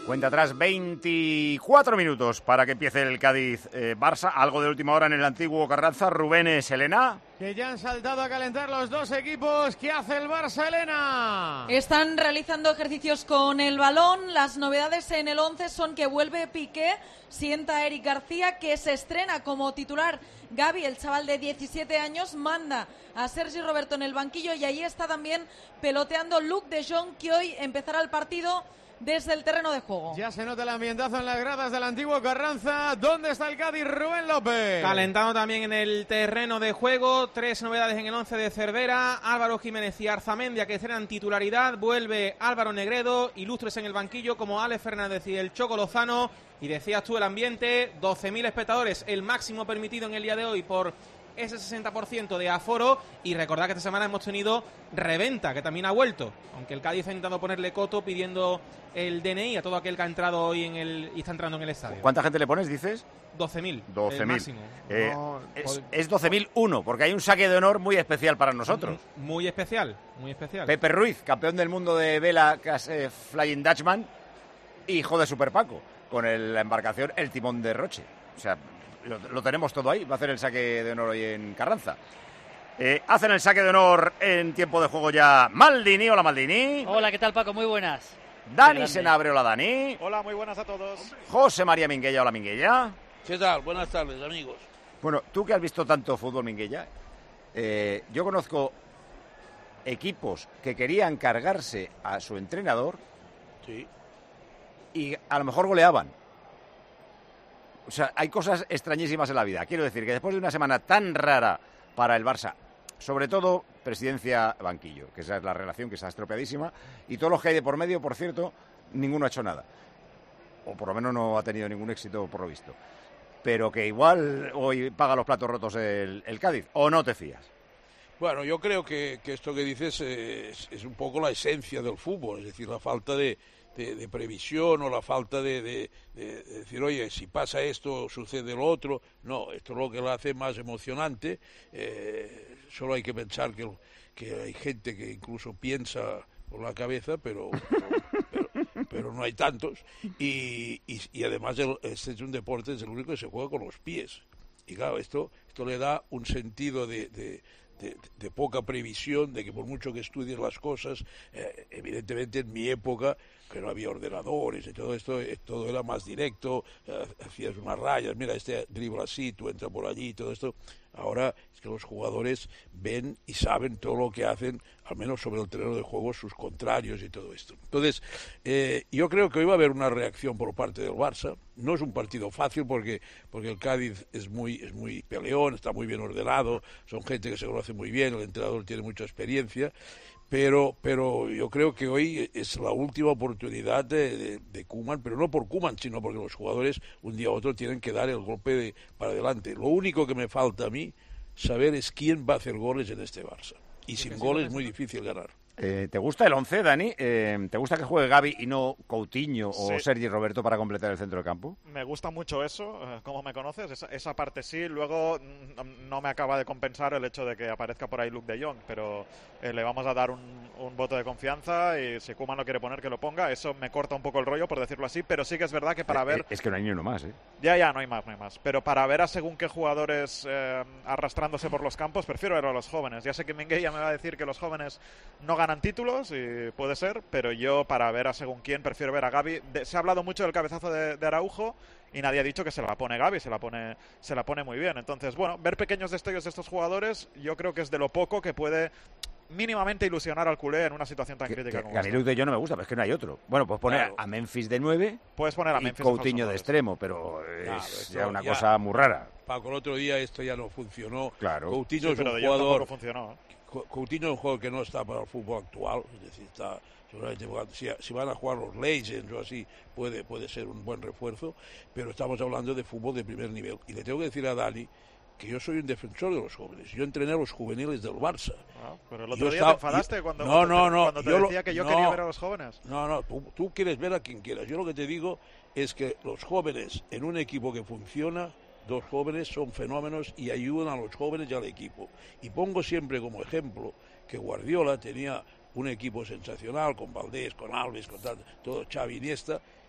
Cuenta atrás 24 minutos para que empiece el Cádiz-Barça. Algo de última hora en el antiguo Carranza. Rubénes, Elena. Que ya han saltado a calentar los dos equipos. ¿Qué hace el Barça, Elena? Están realizando ejercicios con el balón. Las novedades en el 11 son que vuelve Piqué, sienta a Eric García, que se estrena como titular. Gavi, el chaval de 17 años, manda a Sergi Roberto en el banquillo y ahí está también peloteando Luc de Jong, que hoy empezará el partido desde el terreno de juego. Ya se nota el ambientazo en las gradas del antiguo Carranza. ¿Dónde está el Cádiz, Rubén López? Calentando también en el terreno de juego. 3 novedades en el 11 de Cervera. Álvaro Jiménez y Arzamendia, que estrenan titularidad. Vuelve Álvaro Negredo. Ilustres en el banquillo como Alex Fernández y el Choco Lozano. Y decías tú el ambiente, 12.000 espectadores, el máximo permitido en el día de hoy por ese 60% de aforo. Y recordad que esta semana hemos tenido reventa, que también ha vuelto, aunque el Cádiz ha intentado ponerle coto pidiendo el DNI a todo aquel que ha entrado hoy y está entrando en el estadio. ¿Cuánta gente le pones, dices? 12.000. 12.000. Máximo. Es 12.00001, porque hay un saque de honor muy especial para nosotros. Muy especial, muy especial. Pepe Ruiz, campeón del mundo de vela Flying Dutchman, hijo de Super Paco, con la embarcación El Timón de Roche. O sea, lo tenemos todo ahí. Va a hacer el saque de honor hoy en Carranza. Hacen el saque de honor en tiempo de juego ya Maldini. Hola, Maldini. Hola, ¿qué tal, Paco? Muy buenas. Dani Senabre. Hola, Dani. Hola, muy buenas a todos. José María Minguella. Hola, Minguella. ¿Qué tal? Buenas tardes, amigos. Bueno, tú que has visto tanto fútbol, Minguella, yo conozco equipos que querían cargarse a su entrenador, sí, y a lo mejor goleaban. O sea, hay cosas extrañísimas en la vida. Quiero decir que después de una semana tan rara para el Barça, sobre todo presidencia-banquillo, que esa es la relación que está estropeadísima, y todos los que hay de por medio, por cierto, ninguno ha hecho nada. O por lo menos no ha tenido ningún éxito, por lo visto. Pero que igual hoy paga los platos rotos el Cádiz, ¿o no te fías? Bueno, yo creo que esto que dices es un poco la esencia del fútbol, es decir, la falta de previsión o la falta de decir, oye, si pasa esto, sucede lo otro. No, esto es lo que lo hace más emocionante. Solo hay que pensar que hay gente que incluso piensa por la cabeza, pero no hay tantos. Y además este es un deporte, es el único que se juega con los pies. Y claro, esto le da un sentido de poca previsión, de que por mucho que estudies las cosas, evidentemente en mi época, que no había ordenadores y todo esto, todo era más directo, hacías unas rayas, mira, este dribla así, tú entras por allí, todo esto. Ahora es que los jugadores ven y saben todo lo que hacen, al menos sobre el terreno de juego, sus contrarios y todo esto. Entonces, yo creo que hoy va a haber una reacción por parte del Barça. No es un partido fácil porque el Cádiz es muy peleón, está muy bien ordenado, son gente que se conoce muy bien, el entrenador tiene mucha experiencia, pero yo creo que hoy es la última oportunidad de Koeman, pero no por Koeman, sino porque los jugadores un día u otro tienen que dar el golpe para adelante. Lo único que me falta a mí saber es quién va a hacer goles en este Barça. Y sin goles es muy difícil ganar. ¿Te gusta el 11, Dani? ¿Te gusta que juegue Gavi y no Coutinho o Sí. Sergi Roberto para completar el centro de campo? Me gusta mucho eso, como me conoces, esa parte sí. Luego no me acaba de compensar el hecho de que aparezca por ahí Luc de Jong, pero le vamos a dar un voto de confianza y si Koeman lo quiere poner, que lo ponga. Eso me corta un poco el rollo, por decirlo así, pero sí que es verdad que para ver... Es que no hay ni uno más, ¿eh? Ya, no hay más. Pero para ver a según qué jugadores arrastrándose por los campos, prefiero ver a los jóvenes. Ya sé que Minguella me va a decir que los jóvenes no ganan títulos, y puede ser, pero yo para ver a según quién prefiero ver a Gavi. Se ha hablado mucho del cabezazo de Araujo y nadie ha dicho que se la pone Gavi, se la pone muy bien. Entonces, bueno, ver pequeños destellos de estos jugadores yo creo que es de lo poco que puede mínimamente ilusionar al culé en una situación tan crítica como esta. Luc de Jong no me gusta, pero es que no hay otro. Bueno, pues poner a Memphis de 9, puedes poner a y Memphis Coutinho de extremo, pero es ya una cosa muy rara. Paco, el otro día esto ya no funcionó. Claro. Coutinho es pero un de Jong jugador... tampoco funcionó. Coutinho es un jugador que no está para el fútbol actual, es decir, está seguramente si van a jugar los Legends o así puede ser un buen refuerzo, pero estamos hablando de fútbol de primer nivel. Y le tengo que decir a Dani que yo soy un defensor de los jóvenes. Yo entrené a los juveniles del Barça. Pero el otro día te enfadaste cuando te decía que yo quería ver a los jóvenes. No, tú quieres ver a quien quieras. Yo lo que te digo es que los jóvenes en un equipo que funciona, dos jóvenes son fenómenos y ayudan a los jóvenes y al equipo. Y pongo siempre como ejemplo que Guardiola tenía un equipo sensacional con Valdés, con Alves, con todo Xavi, Iniesta,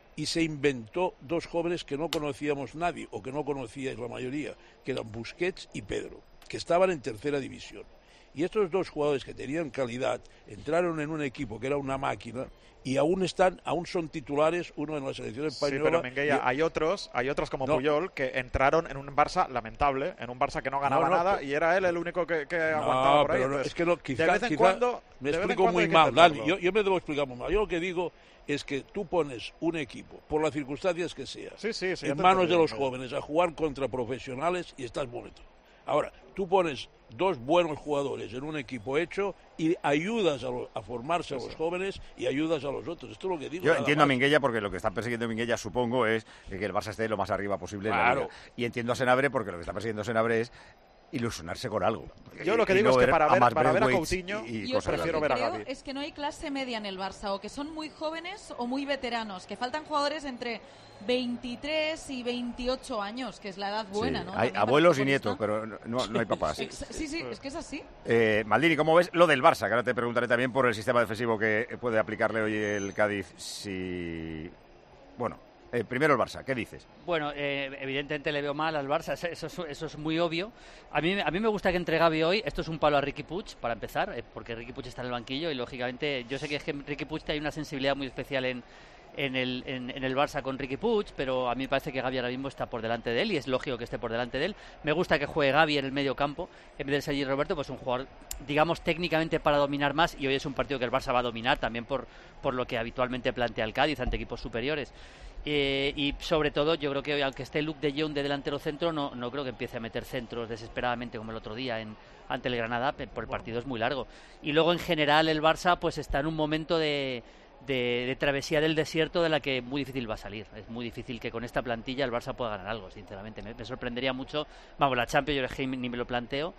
y se inventó 2 jóvenes que no conocíamos nadie, o que no conocíais la mayoría, que eran Busquets y Pedro, que estaban en tercera división. Y estos 2 jugadores que tenían calidad entraron en un equipo que era una máquina y aún son titulares, uno en la selección española. Sí, pero Minguella, hay otros como Puyol que entraron en un Barça lamentable, en un Barça que no ganaba nada, y era él el único que aguantaba por ahí. Pero es que no, quizá, de vez en cuando me explico muy mal, Dani. Yo me debo explicar muy mal. Yo lo que digo es que tú pones un equipo, por las circunstancias que sea, en manos de los jóvenes a jugar contra profesionales y estás bonito. Ahora, tú pones 2 buenos jugadores en un equipo hecho y ayudas a formarse a los jóvenes y ayudas a los otros. Esto es lo que digo. Yo entiendo a Minguella, porque lo que está persiguiendo Minguella, supongo, es que el Barça esté lo más arriba posible en la liga. Y entiendo a Senabre, porque lo que está persiguiendo Senabre es ilusionarse con algo. Yo lo que digo es que para ver a Coutinho yo prefiero ver a Gavi. Es que no hay clase media en el Barça, o que son muy jóvenes o muy veteranos, que faltan jugadores entre 23 y 28 años, que es la edad buena, ¿no? Hay abuelos y nietos, pero no hay papás. Sí, es que es así. Maldini, ¿cómo ves lo del Barça? Que ahora te preguntaré también por el sistema defensivo que puede aplicarle hoy el Cádiz. Primero el Barça, ¿qué dices? Bueno, evidentemente le veo mal al Barça, eso es muy obvio. A mí me gusta que entre Gavi hoy. Esto es un palo a Riqui Puig, para empezar, porque Riqui Puig está en el banquillo y, lógicamente, yo sé que Riqui Puig hay una sensibilidad muy especial en el Barça con Riqui Puig, pero a mí me parece que Gavi ahora mismo está por delante de él y es lógico que esté por delante de él. Me gusta que juegue Gavi en el medio campo en vez de Sergi Roberto, pues un jugador, digamos, técnicamente para dominar más, y hoy es un partido que el Barça va a dominar también por lo que habitualmente plantea el Cádiz ante equipos superiores. Y sobre todo yo creo que hoy, aunque esté Luke de Jong de delantero centro, no creo que empiece a meter centros desesperadamente como el otro día ante el Granada, por el partido es muy largo. Y luego en general el Barça pues está en un momento de travesía del desierto de la que muy difícil va a salir. Es muy difícil que con esta plantilla el Barça pueda ganar algo, sinceramente. Me sorprendería mucho. Vamos, la Champions yo ni me lo planteo.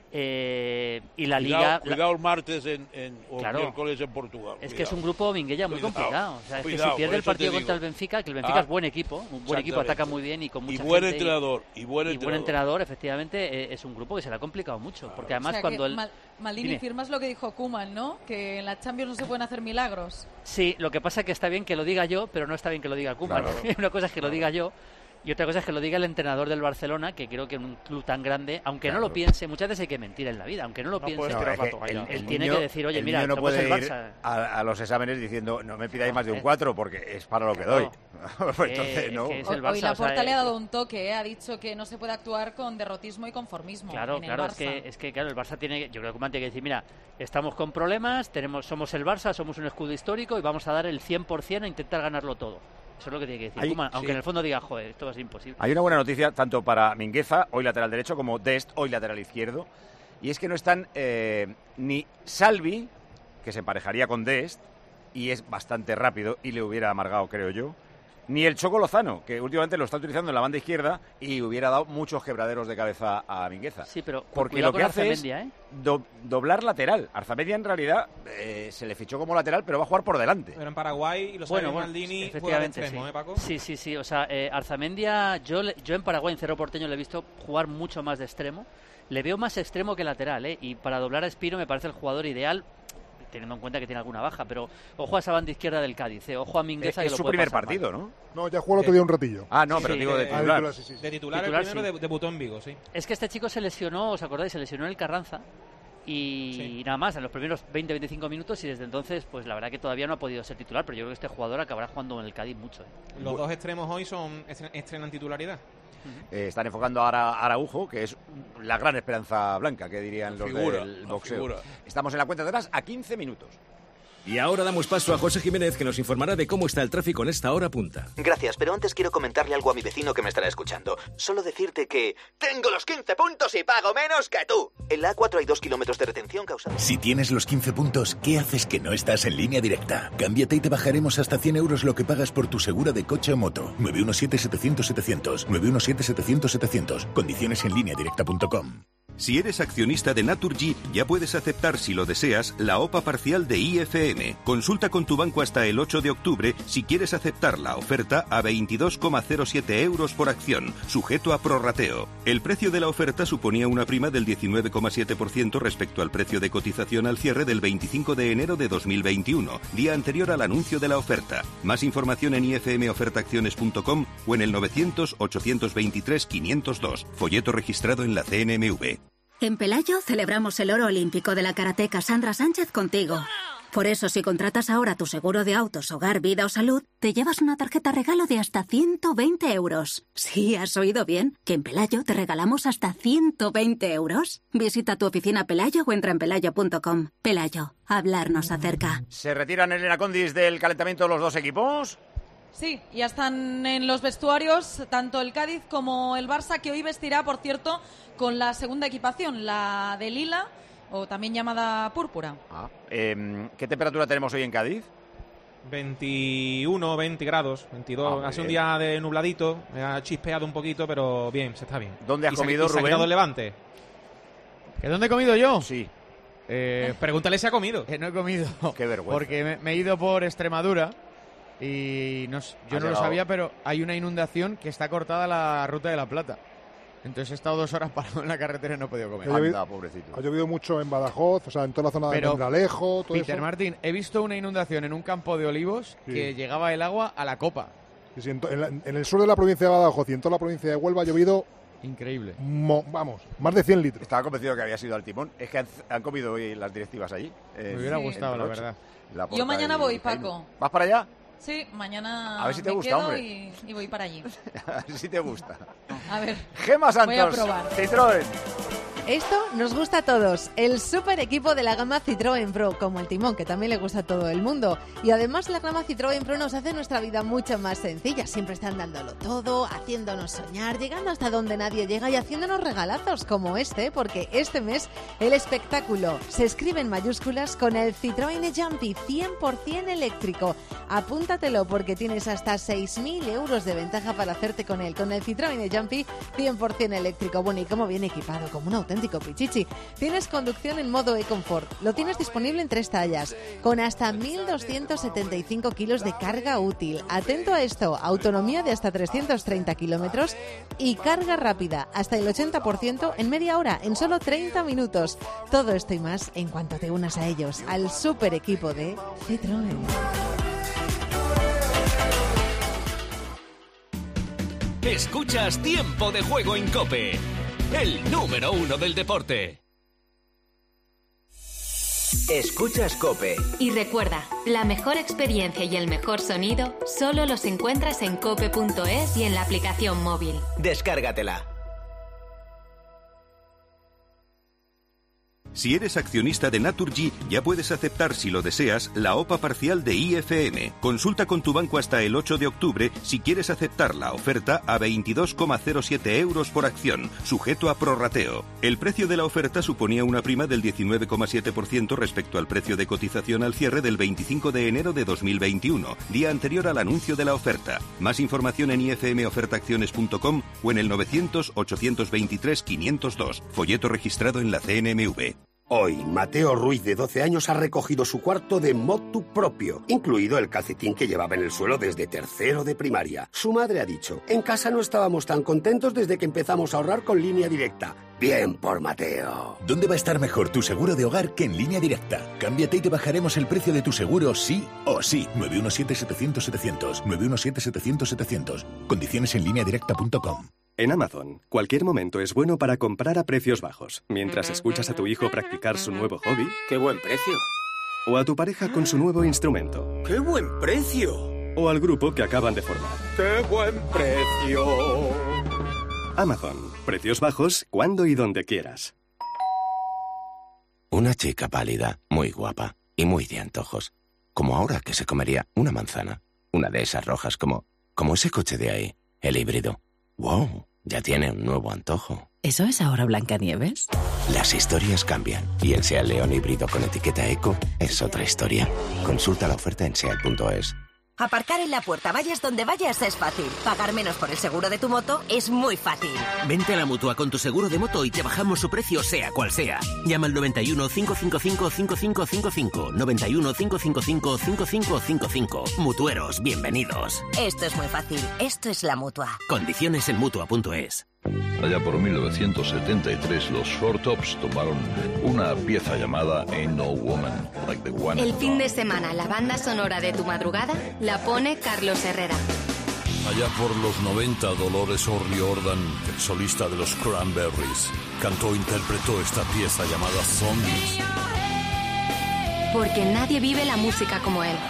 Y la Liga... Cuidado el martes o claro, miércoles en Portugal. Es que es un grupo, Minguella, muy complicado. O sea, es que si pierde el partido contra el Benfica, que el Benfica es buen equipo, un buen equipo, ataca muy bien y con mucha buen gente. Entrenador, y buen entrenador, efectivamente, es un grupo que se le ha complicado mucho. Porque además cuando Maldini, firmas lo que dijo Koeman, ¿no? Que en la Champions no se pueden hacer milagros. Sí, lo que pasa es que está bien que lo diga yo, pero no está bien que lo diga Koeman. Claro. Una cosa es que lo diga yo, y otra cosa es que lo diga el entrenador del Barcelona, que creo que en un club tan grande, aunque no lo piense, muchas veces hay que mentir en la vida, aunque no lo piense, él tiene que decir, oye, mira, no puede el Barça. Ir a los exámenes diciendo, no me pidáis más de un 4, porque es para lo que doy. Entonces, no. Es el Barça, hoy Laporta le ha dado un toque, ha dicho que no se puede actuar con derrotismo y conformismo. Claro, en el Barça. es que el Barça tiene, yo creo que Koeman tiene que decir, mira, estamos con problemas, somos el Barça, somos un escudo histórico y vamos a dar el 100% a intentar ganarlo todo. Eso es lo que tiene que decir Koeman, aunque en el fondo diga, joder, esto va a ser imposible. Hay una buena noticia tanto para Mingueza, hoy lateral derecho, como Dest, hoy lateral izquierdo, y es que no están ni Salvi, que se emparejaría con Dest, y es bastante rápido y le hubiera amargado, creo yo, ni el Choco Lozano, que últimamente lo está utilizando en la banda izquierda y hubiera dado muchos quebraderos de cabeza a Mingueza. Sí, pero porque lo que hace es doblar lateral. Arzamedia en realidad se le fichó como lateral, pero va a jugar por delante. Pero en Paraguay, y lo sabe Maldini, efectivamente, extremo, sí. Paco? Sí, o sea, Arzamendia, yo en Paraguay, en Cerro Porteño, le he visto jugar mucho más de extremo. Le veo más extremo que lateral, y para doblar a Espino me parece el jugador ideal, teniendo en cuenta que tiene alguna baja, pero ojo a esa banda izquierda del Cádiz, ojo a Mingueza, que es lo su puede primer pasar partido, mal. ¿no? No, ya jugó el otro día un ratillo. Ah, no, pero digo de titular. De titular el primero debutó en Vigo, sí. Es que este chico se lesionó, ¿os acordáis? Se lesionó en el Carranza y nada más, en los primeros 20-25 minutos, y desde entonces, pues la verdad que todavía no ha podido ser titular, pero yo creo que este jugador acabará jugando en el Cádiz mucho. Los dos extremos hoy estrenan titularidad. Están enfocando ahora a Araujo, que es la gran esperanza blanca, que dirían los del boxeo. Estamos en la cuenta de atrás a 15 minutos. Y ahora damos paso a José Jiménez, que nos informará de cómo está el tráfico en esta hora punta. Gracias, pero antes quiero comentarle algo a mi vecino que me estará escuchando. Solo decirte que... ¡tengo los 15 puntos y pago menos que tú! En la A4 hay 2 kilómetros de retención causada... Si tienes los 15 puntos, ¿qué haces que no estás en Línea Directa? Cámbiate y te bajaremos hasta 100 euros lo que pagas por tu segura de coche o moto. 917-700-700. 917-700-700. Condiciones en lineadirecta.com. Si eres accionista de Naturgy, ya puedes aceptar, si lo deseas, la OPA parcial de IFM. Consulta con tu banco hasta el 8 de octubre si quieres aceptar la oferta a 22,07 euros por acción, sujeto a prorrateo. El precio de la oferta suponía una prima del 19,7% respecto al precio de cotización al cierre del 25 de enero de 2021, día anterior al anuncio de la oferta. Más información en ifmofertaacciones.com o en el 900-823-502. Folleto registrado en la CNMV. En Pelayo celebramos el oro olímpico de la karateca Sandra Sánchez contigo. Por eso, si contratas ahora tu seguro de autos, hogar, vida o salud, te llevas una tarjeta regalo de hasta 120 euros. Sí, has oído bien, que en Pelayo te regalamos hasta 120 euros. Visita tu oficina Pelayo o entra en pelayo.com. Pelayo, hablarnos acerca. ¿Se retiran, Elena Condis, del calentamiento los dos equipos? Sí, ya están en los vestuarios tanto el Cádiz como el Barça, que hoy vestirá, por cierto, con la segunda equipación, la de lila, o también llamada púrpura. ¿Qué temperatura tenemos hoy en Cádiz? 21, 20 grados, 22. Hace un día de nubladito, me ha chispeado un poquito, pero bien, se está bien. ¿Dónde has comido, Rubén? ¿Se ha quedado el Levante? ¿Que dónde he comido yo? Sí. Pregúntale si ha comido. Que no he comido. Qué vergüenza. Porque me he ido por Extremadura y yo no lo sabía, pero hay una inundación que está cortada la Ruta de la Plata. Entonces he estado 2 horas parado en la carretera y no he podido comer. Anda, pobrecito. Ha llovido mucho en Badajoz, o sea, en toda la zona de Almendralejo, todo Peter eso. Martín, he visto una inundación en un campo de olivos que llegaba el agua a la copa. Sí, en el sur de la provincia de Badajoz y en toda la provincia de Huelva ha llovido... Increíble. Más de 100 litros. Estaba convencido que había sido al timón. Es que han comido hoy las directivas allí. Me hubiera gustado, la verdad. Yo mañana voy, Paco. ¿Vas para allá? Sí, mañana a ver si te me gusta, quedo hombre. y voy para allí. A ver si te gusta. A ver. Gemma Santos, voy a probar. Citroën. Esto nos gusta a todos, el super equipo de la gama Citroën Pro, como el timón, que también le gusta a todo el mundo. Y además la gama Citroën Pro nos hace nuestra vida mucho más sencilla. Siempre están dándolo todo, haciéndonos soñar, llegando hasta donde nadie llega y haciéndonos regalazos como este, porque este mes el espectáculo se escribe en mayúsculas con el Citroën e-Jumpy 100% eléctrico. Apúntatelo porque tienes hasta 6.000 euros de ventaja para hacerte con él, con el Citroën e-Jumpy 100% eléctrico. Bueno, y cómo viene equipado, como un auténtico pichichi. Tienes conducción en modo e-comfort. Lo tienes disponible en 3 tallas, con hasta 1.275 kilos de carga útil. Atento a esto, autonomía de hasta 330 kilómetros y carga rápida, hasta el 80% en media hora, en solo 30 minutos. Todo esto y más en cuanto te unas a ellos, al super equipo de Citroën. Escuchas Tiempo de Juego en COPE, el número 1 del deporte. Escuchas COPE. Y recuerda, la mejor experiencia y el mejor sonido solo los encuentras en cope.es y en la aplicación móvil. Descárgatela. Si eres accionista de Naturgy, ya puedes aceptar, si lo deseas, la OPA parcial de IFM. Consulta con tu banco hasta el 8 de octubre si quieres aceptar la oferta a 22,07 euros por acción, sujeto a prorrateo. El precio de la oferta suponía una prima del 19,7% respecto al precio de cotización al cierre del 25 de enero de 2021, día anterior al anuncio de la oferta. Más información en ifmofertaacciones.com o en el 900-823-502. Folleto registrado en la CNMV. Hoy, Mateo Ruiz, de 12 años, ha recogido su cuarto de motu propio, incluido el calcetín que llevaba en el suelo desde tercero de primaria. Su madre ha dicho: en casa no estábamos tan contentos desde que empezamos a ahorrar con Línea Directa. Bien por Mateo. ¿Dónde va a estar mejor tu seguro de hogar que en Línea Directa? Cámbiate y te bajaremos el precio de tu seguro sí o sí. 917-700-700. 917-700-700. Condiciones en lineadirecta.com. En Amazon, cualquier momento es bueno para comprar a precios bajos. Mientras escuchas a tu hijo practicar su nuevo hobby... ¡Qué buen precio! O a tu pareja con su nuevo instrumento. ¡Qué buen precio! O al grupo que acaban de formar. ¡Qué buen precio! Amazon, precios bajos cuando y donde quieras. Una chica pálida, muy guapa y muy de antojos. Como ahora que se comería una manzana. Una de esas rojas como ese coche de ahí, el híbrido. ¡Wow! Ya tiene un nuevo antojo. ¿Eso es ahora Blancanieves? Las historias cambian y el SEAT León híbrido con etiqueta eco es otra historia. Consulta la oferta en SEAT.es. Aparcar en la puerta, vayas donde vayas, es fácil. Pagar menos por el seguro de tu moto es muy fácil. Vente a la Mutua con tu seguro de moto y te bajamos su precio sea cual sea. Llama al 91 555 5555. 91 555 5555. Mutueros, bienvenidos. Esto es muy fácil. Esto es la Mutua. Condiciones en Mutua.es. Allá por 1973 los Four Tops tomaron una pieza llamada Ain't No Woman Like the One. El fin de semana, la banda sonora de tu madrugada la pone Carlos Herrera. Allá por los 90, Dolores O'Riordan, el solista de los Cranberries, cantó e interpretó esta pieza llamada Zombies. Porque nadie vive la música como él.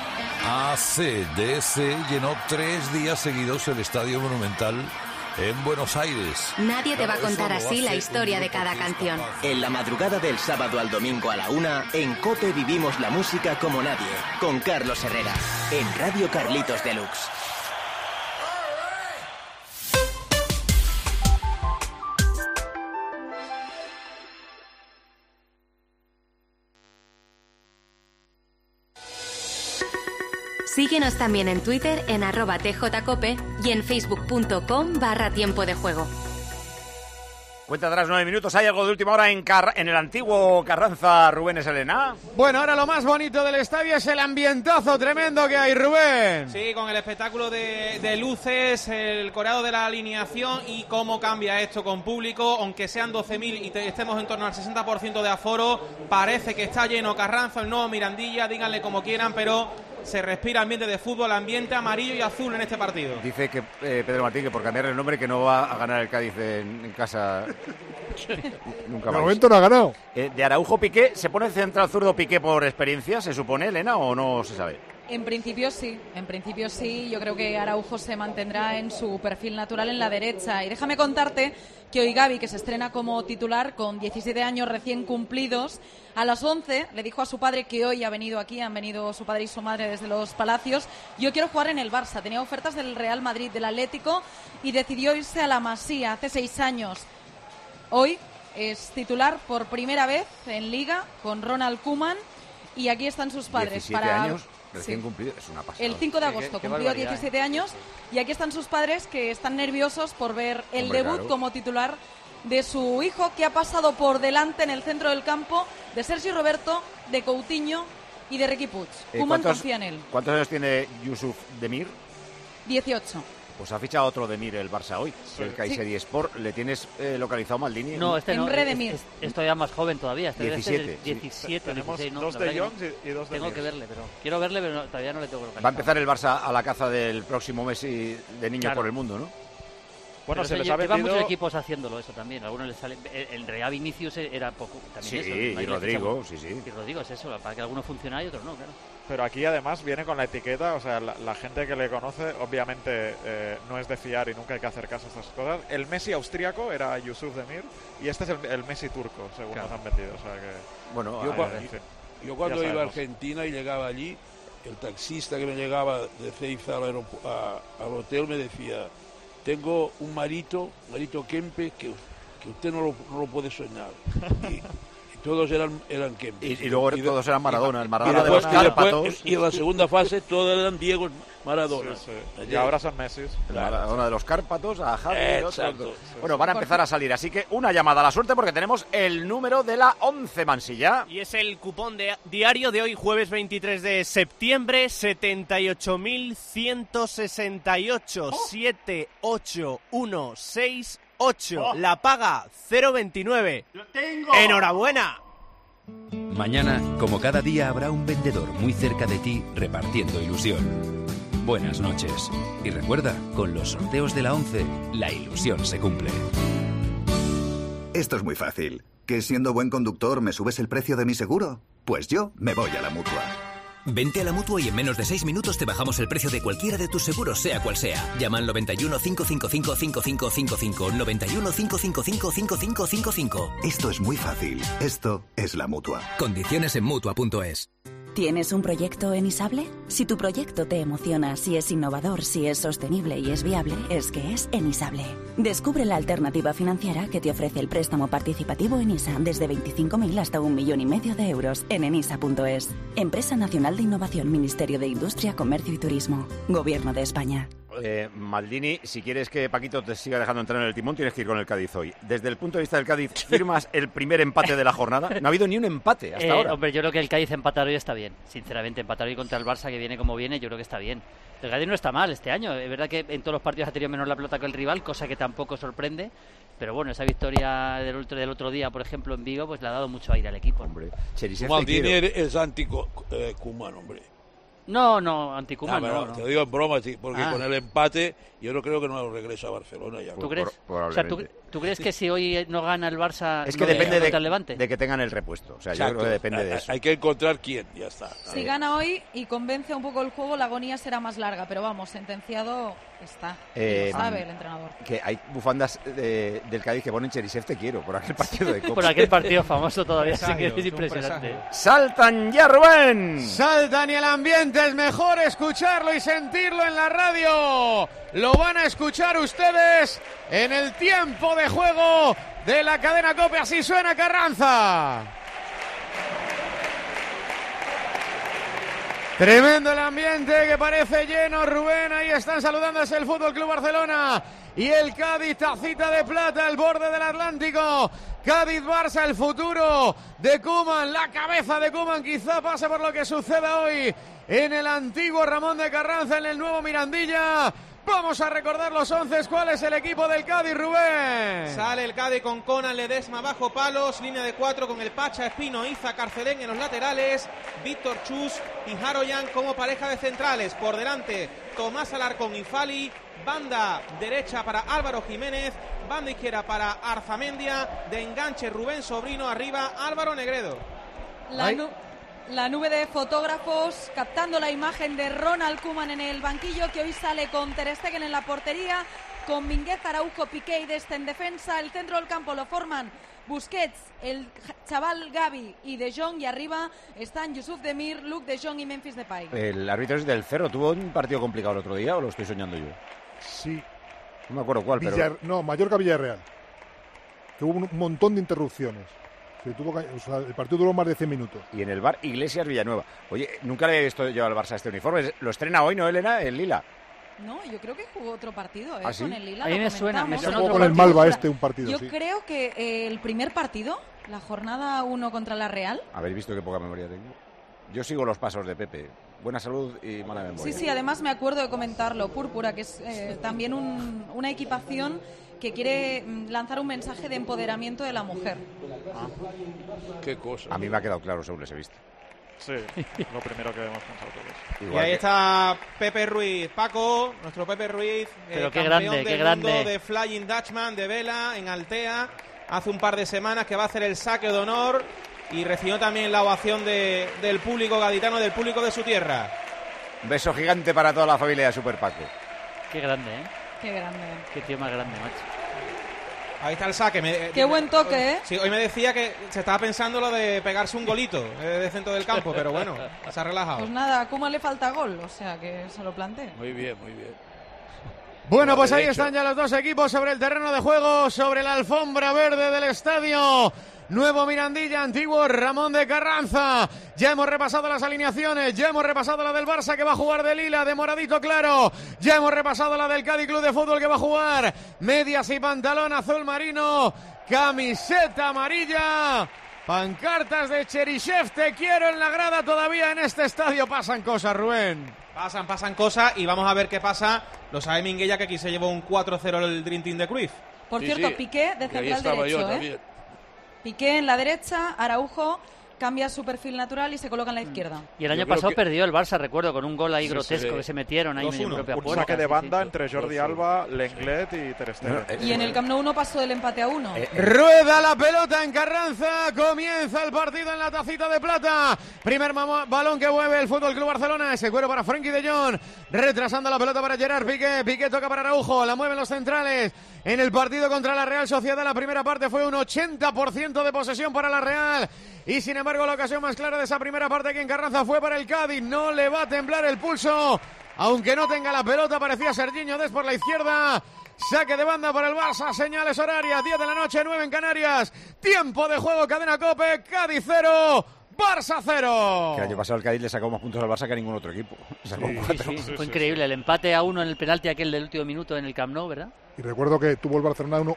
AC/DC llenó 3 días seguidos el Estadio Monumental en Buenos Aires. Nadie te va a contar así la historia de cada canción. En la madrugada del sábado al domingo a la 1, en COPE vivimos la música como nadie, con Carlos Herrera, en Radio Carlitos Deluxe. Síguenos también en Twitter en @tjcope y en facebook.com/tiempo de juego. Cuenta atrás 9 minutos. ¿Hay algo de última hora en el antiguo Carranza, Rubén Elena? Bueno, ahora lo más bonito del estadio es el ambientazo tremendo que hay, Rubén. Sí, con el espectáculo de luces, el coreado de la alineación y cómo cambia esto con público. Aunque sean 12.000 y estemos en torno al 60% de aforo, parece que está lleno Carranza, el nuevo Mirandilla, díganle como quieran, pero se respira ambiente de fútbol, ambiente amarillo y azul en este partido. Dice que Pedro Martín que por cambiar el nombre que no va a ganar el Cádiz en casa nunca más. De momento no ha ganado. De Araujo Piqué, ¿se pone central zurdo Piqué por experiencia, se supone, Elena, o no se sabe? En principio sí. Yo creo que Araujo se mantendrá en su perfil natural en la derecha. Y déjame contarte que hoy Gavi, que se estrena como titular con 17 años recién cumplidos, a las 11 le dijo a su padre que hoy han venido su padre y su madre desde los Palacios: yo quiero jugar en el Barça. Tenía ofertas del Real Madrid, del Atlético, y decidió irse a la Masía hace 6 años. Hoy es titular por primera vez en Liga con Ronald Koeman, y aquí están sus padres. 17 años recién cumplido, es una pasada. El 5 de agosto cumplió 17 años y aquí están sus padres que están nerviosos por ver el debut como titular de su hijo, que ha pasado por delante en el centro del campo de Sergi Roberto, de Coutinho y de Riqui Puig. Koeman confía en él. ¿Cuántos años tiene Yusuf Demir? 18. Pues ha fichado otro Demir el Barça hoy, el Kayseri Sport. ¿Le tienes localizado, Maldini? No, este no. Redemir. Es todavía más joven todavía. 17. 17, Tenemos 16, dos de Jones y dos de Tengo que verle, pero quiero verle, pero todavía no le tengo localizado. Va a empezar el Barça a la caza del próximo Messi de niños por el mundo, ¿no? Bueno, se les ha vendido muchos equipos haciéndolo eso también. Algunos les sale. El Real Vinicius era poco. También sí, eso, y Rodrigo, sí. Y Rodrigo es eso, para que algunos funcionara y otros no, claro. Pero aquí además viene con la etiqueta, o sea, la gente que le conoce, obviamente no es de fiar y nunca hay que hacer caso a estas cosas. El Messi austríaco era Yusuf Demir y este es el Messi turco, según nos han vendido. O sea que, bueno, yo cuando iba a Argentina y llegaba allí, el taxista que me llegaba de Ceiza al hotel me decía: tengo un marito Kempe que usted no lo puede soñar. Y todos eran Kempe. Y luego todos eran Maradona, el Maradona de los Cárpatos. Y en la segunda fase todos eran Diego Maradona. Sí. Y ahora son Messi. El Maradona de los Cárpatos, a Javi. Exacto. Bueno, van a empezar a salir, así que una llamada a la suerte porque tenemos el número de la 11, Mansilla. Y es el cupón diario de hoy, jueves 23 de septiembre, 78.168, 78168. La paga 0,29. ¡Lo tengo! ¡Enhorabuena! Mañana, como cada día, habrá un vendedor muy cerca de ti repartiendo ilusión. Buenas noches. Y recuerda, con los sorteos de la 11, la ilusión se cumple. Esto es muy fácil. ¿Que siendo buen conductor me subes el precio de mi seguro? Pues yo me voy a la Mutua. Vente a la Mutua y en menos de 6 minutos te bajamos el precio de cualquiera de tus seguros, sea cual sea. Llama al 91 555 5555, 91 555 5555. Esto es muy fácil. Esto es la Mutua. Condiciones en Mutua.es. ¿Tienes un proyecto en Isable? Si tu proyecto te emociona, si es innovador, si es sostenible y es viable, es que es Enisable. Descubre la alternativa financiera que te ofrece el préstamo participativo Enisa desde 25.000 hasta 1,5 millones de euros en enisa.es. Empresa Nacional de Innovación, Ministerio de Industria, Comercio y Turismo. Gobierno de España. Maldini, si quieres que Paquito te siga dejando entrar en el timón, tienes que ir con el Cádiz hoy. Desde el punto de vista del Cádiz, ¿firmas el primer empate de la jornada? No ha habido ni un empate hasta ahora. Hombre, yo creo que el Cádiz empatar hoy está bien. Sinceramente, empatar hoy contra el Barça, que viene como viene, yo creo que está bien. El Cádiz no está mal este año. Es verdad que en todos los partidos ha tenido menos la pelota que el rival, cosa que tampoco sorprende. Pero bueno, esa victoria del otro día, por ejemplo, en Vigo, pues le ha dado mucho aire al equipo. Hombre, Maldini es anti-Koeman, hombre. No, anti-Koeman no. Te lo digo en broma, sí, porque con el empate yo no creo que no regresa a Barcelona ya. ¿Tú crees? O sea, ¿tú crees que si hoy no gana el Barça, es que depende de que tengan el repuesto? O sea, exacto, yo creo que depende de eso. Hay que encontrar quién, ya está. Si gana hoy y convence un poco el juego, la agonía será más larga, pero vamos, sentenciado está. Lo sabe el entrenador. Que hay bufandas del Cádiz que ponen Cherisev te quiero por aquel partido de Copa. Por aquel partido famoso todavía, sí que es impresionante. ¡Saltan ya, Rubén! ¡Saltan y el ambiente es mejor escucharlo y sentirlo en la radio! Lo van a escuchar ustedes en el tiempo de juego de la cadena COPE. Así suena Carranza. Tremendo el ambiente que parece lleno, Rubén. Ahí están saludándose el Fútbol Club Barcelona y el Cádiz, tacita de plata al borde del Atlántico. Cádiz-Barça, el futuro de Koeman, la cabeza de Koeman quizá pase por lo que suceda hoy en el antiguo Ramón de Carranza, en el nuevo Mirandilla. Vamos a recordar los 11. ¿Cuál es el equipo del Cádiz, Rubén? Sale el Cádiz con Conan, Ledesma bajo palos, línea de 4 con el Pacha, Espino, Iza, Carcelén en los laterales, Víctor Chus y Haroyan como pareja de centrales. Por delante, Tomás Alarcón y Fali, banda derecha para Álvaro Jiménez, banda izquierda para Arzamendia, de enganche Rubén Sobrino, arriba Álvaro Negredo. La nube de fotógrafos captando la imagen de Ronald Koeman en el banquillo, que hoy sale con Ter Stegen en la portería, con Minguez, Araujo, Piqué y Dest en defensa. El centro del campo lo forman Busquets, el chaval Gavi y De Jong, y arriba están Yusuf Demir, Luke De Jong y Memphis Depay. El árbitro es del Cerro. ¿Tuvo un partido complicado el otro día o lo estoy soñando yo? Sí. No me acuerdo cuál, pero... No, Mallorca-Villarreal. Que hubo un montón de interrupciones. El partido duró más de 100 minutos. Y en el bar Iglesias Villanueva. Oye, nunca le he visto yo al Barça este uniforme. ¿Lo estrena hoy, no, Elena? El lila. No, yo creo que jugó otro partido ¿sí? con el lila. A mí me suena jugó con el Malva un partido. Yo sí. creo que el primer partido, la jornada 1 contra la Real. Habéis visto qué poca memoria tengo. Yo sigo los pasos de Pepe. Buena salud y mala memoria. Sí, además me acuerdo de comentarlo. Púrpura, que es también una equipación que quiere lanzar un mensaje de empoderamiento de la mujer. Qué cosa. A mí me ha quedado claro según les he visto. Sí, lo primero que hemos pensado todos. Y ahí está Pepe Ruiz, Paco, nuestro Pepe Ruiz, pero qué campeón grande, del mundo de Flying Dutchman de vela en Altea, hace un par de semanas, que va a hacer el saque de honor y recibió también la ovación del público gaditano, del público de su tierra. Un beso gigante para toda la familia de Super Paco. Qué grande, ¿eh? Qué grande. Qué tío más grande, macho. Ahí está el saque. Qué buen toque, ¿eh? Sí, hoy me decía que se estaba pensando lo de pegarse un golito de centro del campo, pero bueno, se ha relajado. Pues nada, a Koeman le falta gol, o sea que se lo plantee. Muy bien, muy bien. Bueno, pues ahí están ya los dos equipos sobre el terreno de juego, sobre la alfombra verde del estadio. Nuevo Mirandilla, antiguo Ramón de Carranza. Ya hemos repasado las alineaciones, ya hemos repasado la del Barça, que va a jugar de lila, de moradito claro. Ya hemos repasado la del Cádiz Club de Fútbol, que va a jugar medias y pantalón azul marino, camiseta amarilla, pancartas de Cherisev, te quiero en la grada. Todavía en este estadio pasan cosas, Rubén. Pasan cosas, y vamos a ver qué pasa. Lo sabe Minguella, que aquí se llevó un 4-0 el Dream Team de Cruyff. Por cierto, Piqué de central derecho, Piqué en la derecha, Araujo cambia su perfil natural y se coloca en la izquierda. Y el año pasado perdió el Barça, recuerdo, con un gol ahí grotesco que se metieron ahí en su propia puerta. Un saque de banda entre Jordi Alba, Lenglet y Ter Stegen. Y en el Camp Nou 1 pasó del empate a 1. Rueda la pelota en Carranza, comienza el partido en la tacita de plata. Primer balón que mueve el Fútbol Club Barcelona, ese cuero para Frenkie de Jong, retrasando la pelota para Gerard Piqué. Piqué toca para Araujo, la mueven los centrales. En el partido contra la Real Sociedad, la primera parte fue un 80% de posesión para la Real, y sin embargo embargo, la ocasión más clara de esa primera parte aquí en Carranza fue para el Cádiz. No le va a temblar el pulso, aunque no tenga la pelota. Parecía Sergiño Dest por la izquierda. Saque de banda para el Barça, señales horarias, 10 de la noche, 9 en Canarias. Tiempo de juego, cadena COPE, Cádiz 0, Barça 0. Que el año pasado el Cádiz le sacó más puntos al Barça que a ningún otro equipo. Sacó 4. Sí, fue increíble, el empate a 1 en el penalti aquel del último minuto en el Camp Nou, ¿verdad? Y recuerdo que tuvo el Barcelona un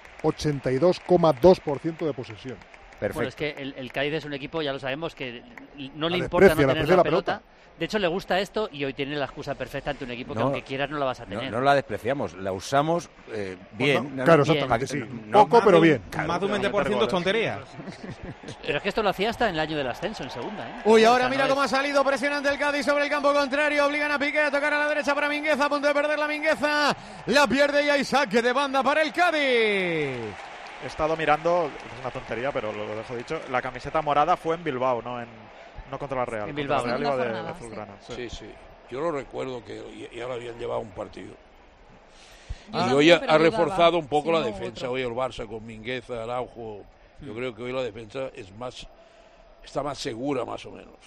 82,2% de posesión. Perfecto. Bueno, es que el Cádiz es un equipo, ya lo sabemos, que no le importa no tener la pelota. De hecho, le gusta esto y hoy tiene la excusa perfecta ante un equipo que aunque quieras no la vas a tener. No la despreciamos, la usamos bien. Claro, exactamente, sí. Poco, pero bien. Más de un 20% es tontería. Pero es que esto lo hacía hasta en el año del ascenso, en segunda, ¿eh? Uy, ahora mira cómo ha salido presionante el Cádiz sobre el campo contrario. Obligan a Piqué a tocar a la derecha para Mingueza, a punto de perder la Mingueza. La pierde y hay saque de banda para el Cádiz. He estado mirando, es una tontería, pero lo dejo dicho. La camiseta morada fue en Bilbao, no contra la Real. En Bilbao, contra la Real iba de sí. azulgrana. Sí. Yo lo recuerdo que ya lo habían llevado un partido. Yo y hoy ha dudaba. reforzado un poco Sí, la no, defensa. otro. Hoy el Barça con Mingueza, Araujo. Yo creo que hoy la defensa está más segura, más o menos.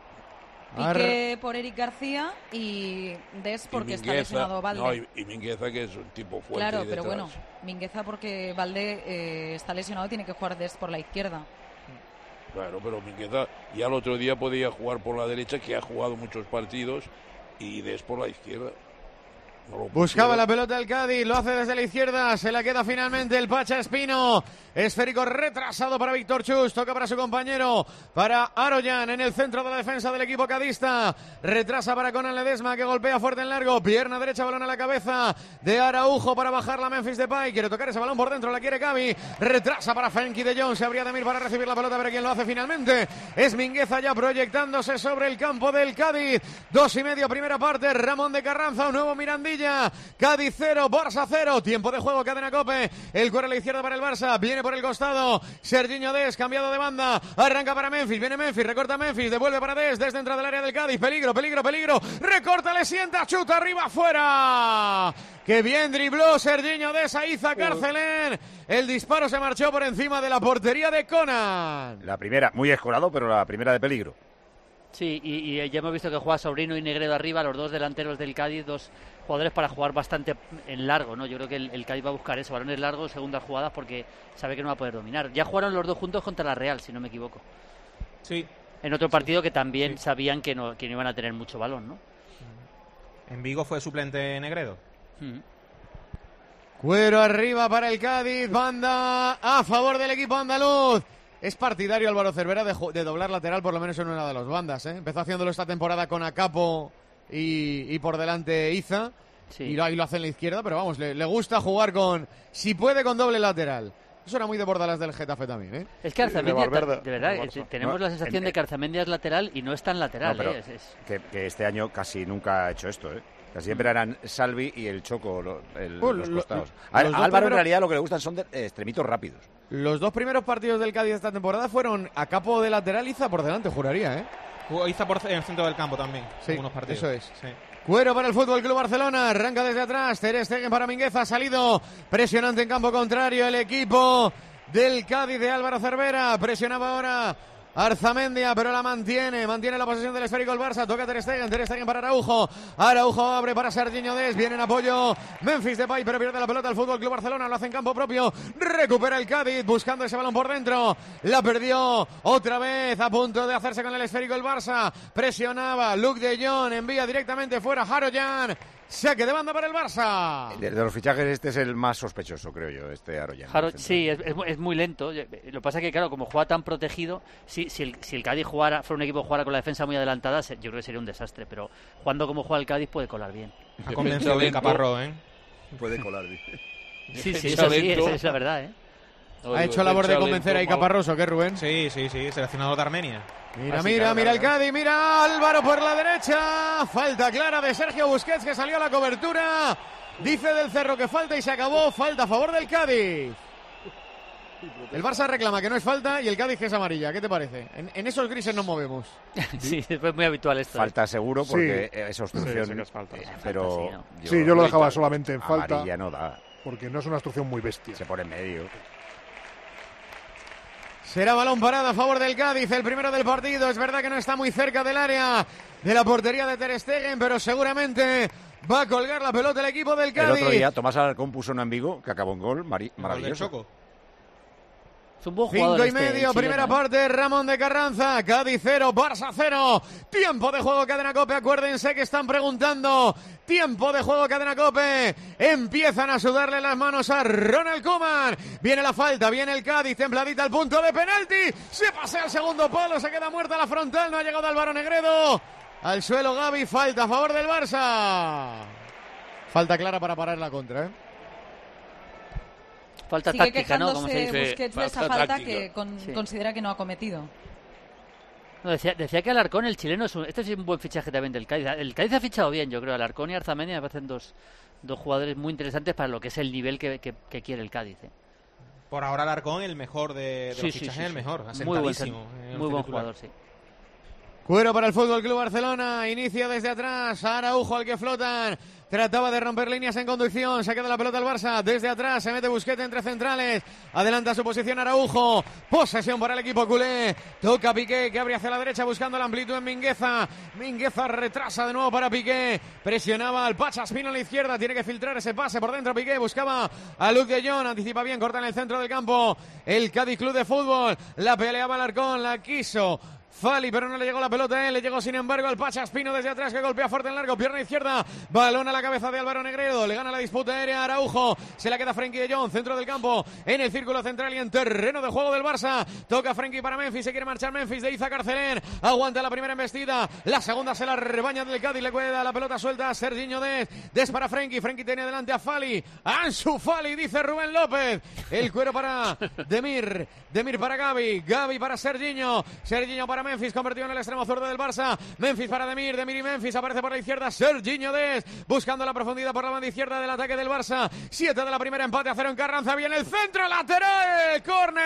Piqué por Eric García y Dest porque está lesionado Valde. No, y Mingueza, que es un tipo fuerte. Claro, pero bueno, Mingueza porque Valde está lesionado y tiene que jugar Dest por la izquierda. Claro, pero Mingueza ya el otro día podía jugar por la derecha, que ha jugado muchos partidos, y Dest por la izquierda. Buscaba la pelota el Cádiz, lo hace desde la izquierda, se la queda finalmente el Pacha Espino. Esférico retrasado para Víctor Chus, toca para su compañero, para Aroyan en el centro de la defensa del equipo cadista. Retrasa para Conan Ledesma, que golpea fuerte en largo, pierna derecha, balón a la cabeza de Araujo para bajar la Memphis Depay. Quiere tocar ese balón por dentro, la quiere Gavi. Retrasa para Frenkie de Jong, se habría de Mir para recibir la pelota, pero quien lo hace finalmente es Mingueza, ya proyectándose sobre el campo del Cádiz. 2:30 primera parte, Ramón de Carranza, un nuevo Mirandilla. Cádiz 0, Barça 0, tiempo de juego, cadena COPE. El cuero a la izquierda para el Barça, viene por el costado Sergiño Dest, cambiado de banda, arranca para Memphis, viene Memphis, recorta Memphis, devuelve para Dest, desde dentro del área del Cádiz, peligro, recorta, le sienta, chuta arriba, fuera. Que bien dribló Sergiño Dest a Iza Carcelén. El disparo se marchó por encima de la portería de Conan. La primera, muy escorado, pero la primera de peligro. Sí, y ya hemos visto que juega Sobrino y Negredo arriba, los dos delanteros del Cádiz, dos jugadores para jugar bastante en largo, ¿no? Yo creo que el Cádiz va a buscar eso, balones largos, segundas jugadas, porque sabe que no va a poder dominar. Ya jugaron los dos juntos contra la Real, si no me equivoco. Sí. En otro partido que también sabían que no iban a tener mucho balón, ¿no? En Vigo fue suplente Negredo. Cuero arriba para el Cádiz, banda a favor del equipo andaluz. Es partidario Álvaro Cervera de doblar lateral, por lo menos en una de las bandas, ¿eh? Empezó haciéndolo esta temporada con Acapo y por delante Iza. Sí. Y lo hace en la izquierda, pero vamos, le gusta jugar si puede, con doble lateral. Eso era muy de Bordalas del Getafe también, ¿eh? Es que Arzamendia, de verdad, tenemos la sensación de que Arzamendia es lateral y no es tan lateral. No, pero que este año casi nunca ha hecho esto, ¿eh? Casi siempre eran Salvi y el Choco los costados. A Álvaro en realidad lo que le gustan son extremitos rápidos. Los dos primeros partidos del Cádiz esta temporada fueron Acapo de lateral, Iza por delante, juraría, ¿eh? Iza en el centro del campo también, sí, algunos partidos. Eso es. Sí. Cuero para el Fútbol Club Barcelona, arranca desde atrás, Ter Stegen para Mingueza, ha salido presionante en campo contrario el equipo del Cádiz de Álvaro Cervera, presionaba ahora Arzamendia, pero la mantiene la posesión del esférico el Barça, toca Ter Stegen para Araujo abre para Sergiño Dest, viene en apoyo Memphis Depay, pero pierde la pelota el Fútbol Club Barcelona, lo hace en campo propio, recupera el Cádiz, buscando ese balón por dentro, la perdió otra vez, a punto de hacerse con el esférico el Barça, presionaba Luc de Jong, envía directamente fuera Aroyan. Saque de banda para el Barça. De los fichajes este es el más sospechoso, creo yo, Aroyan. Sí, es muy lento. Lo que pasa es que, claro, como juega tan protegido, si el Cádiz fuera un equipo que jugara con la defensa muy adelantada, yo creo que sería un desastre. Pero jugando como juega el Cádiz puede colar bien. Ha convencido bien Caparrós, ¿eh? Puede colar bien. Sí, esa es la verdad, ¿eh? Ha hecho labor de convencer a Caparrós, ¿qué, Rubén? Sí, seleccionador de Armenia. Mira el Cádiz, mira Álvaro por la derecha, falta clara de Sergio Busquets que salió a la cobertura, dice del Cerro que falta y se acabó, falta a favor del Cádiz. El Barça reclama que no es falta y el Cádiz que es amarilla, ¿qué te parece? En esos grises nos movemos. Sí, es muy habitual esto. Falta seguro porque es obstrucción, sí que es falta. Pero yo lo dejaba solamente en falta. Amarilla no da. Porque no es una obstrucción muy bestia. Se pone en medio. Será balón parado a favor del Cádiz, el primero del partido. Es verdad que no está muy cerca del área de la portería de Ter Stegen, pero seguramente va a colgar la pelota el equipo del Cádiz. El otro día Tomás Alarcón puso una en Vigo que acabó en gol maravilloso. Es un buen jugador. 5:30, primera parte, Ramón de Carranza, Cádiz 0, Barça 0. Tiempo de juego, Cadena COPE. Acuérdense que están preguntando. Tiempo de juego, Cadena COPE. Empiezan a sudarle las manos a Ronald Koeman. Viene la falta, viene el Cádiz, templadita al punto de penalti. Se pasea al segundo palo, se queda muerta la frontal. No ha llegado Álvaro Negredo. Al suelo Gavi, falta a favor del Barça. Falta clara para parar la contra, Falta sigue táctica, ¿no? Como se dice, Busquets de esa falta que considera que no ha cometido. No, decía que Alarcón, el chileno, este es un buen fichaje también del Cádiz. El Cádiz ha fichado bien, yo creo. Alarcón y Arzamendi me parecen dos jugadores muy interesantes para lo que es el nivel que quiere el Cádiz. Por ahora Alarcón, el mejor de los fichajes, el mejor. Asentadísimo. Muy buen jugador, sí. Cuero para el Fútbol Club Barcelona. Inicia desde atrás. Araujo al que flotan. Trataba de romper líneas en conducción. Se queda la pelota al Barça. Desde atrás se mete Busquets entre centrales. Adelanta su posición Araujo. Posesión para el equipo culé. Toca Piqué, que abre hacia la derecha buscando la amplitud en Mingueza. Mingueza retrasa de nuevo para Piqué. Presionaba al Pachaspino a la izquierda. Tiene que filtrar ese pase por dentro. Piqué buscaba a Luc de Jong. Anticipa bien, corta en el centro del campo. El Cádiz Club de Fútbol. La peleaba Alarcón. La quiso Fali, pero no le llegó la pelota, le llegó sin embargo al Pachaspino desde atrás, que golpea fuerte en largo, pierna izquierda, balón a la cabeza de Álvaro Negredo, le gana la disputa aérea Araujo, se la queda Frenkie de Jong, centro del campo, en el círculo central y en terreno de juego del Barça, toca Frenkie para Memphis, se quiere marchar Memphis de Iza Carcelén, aguanta la primera embestida, la segunda se la rebaña del Cádiz, le queda la pelota suelta a Serginho Dest para Frenkie tiene delante a Fali, Ansu Fali, dice Rubén López, el cuero para Demir para Gavi para Serginho para Memphis, convertido en el extremo zurdo del Barça. Memphis para Demir y Memphis aparece por la izquierda. Serginho Dest buscando la profundidad por la banda izquierda del ataque del Barça. 7 de la primera, empate a 0 en Carranza. Viene el centro lateral.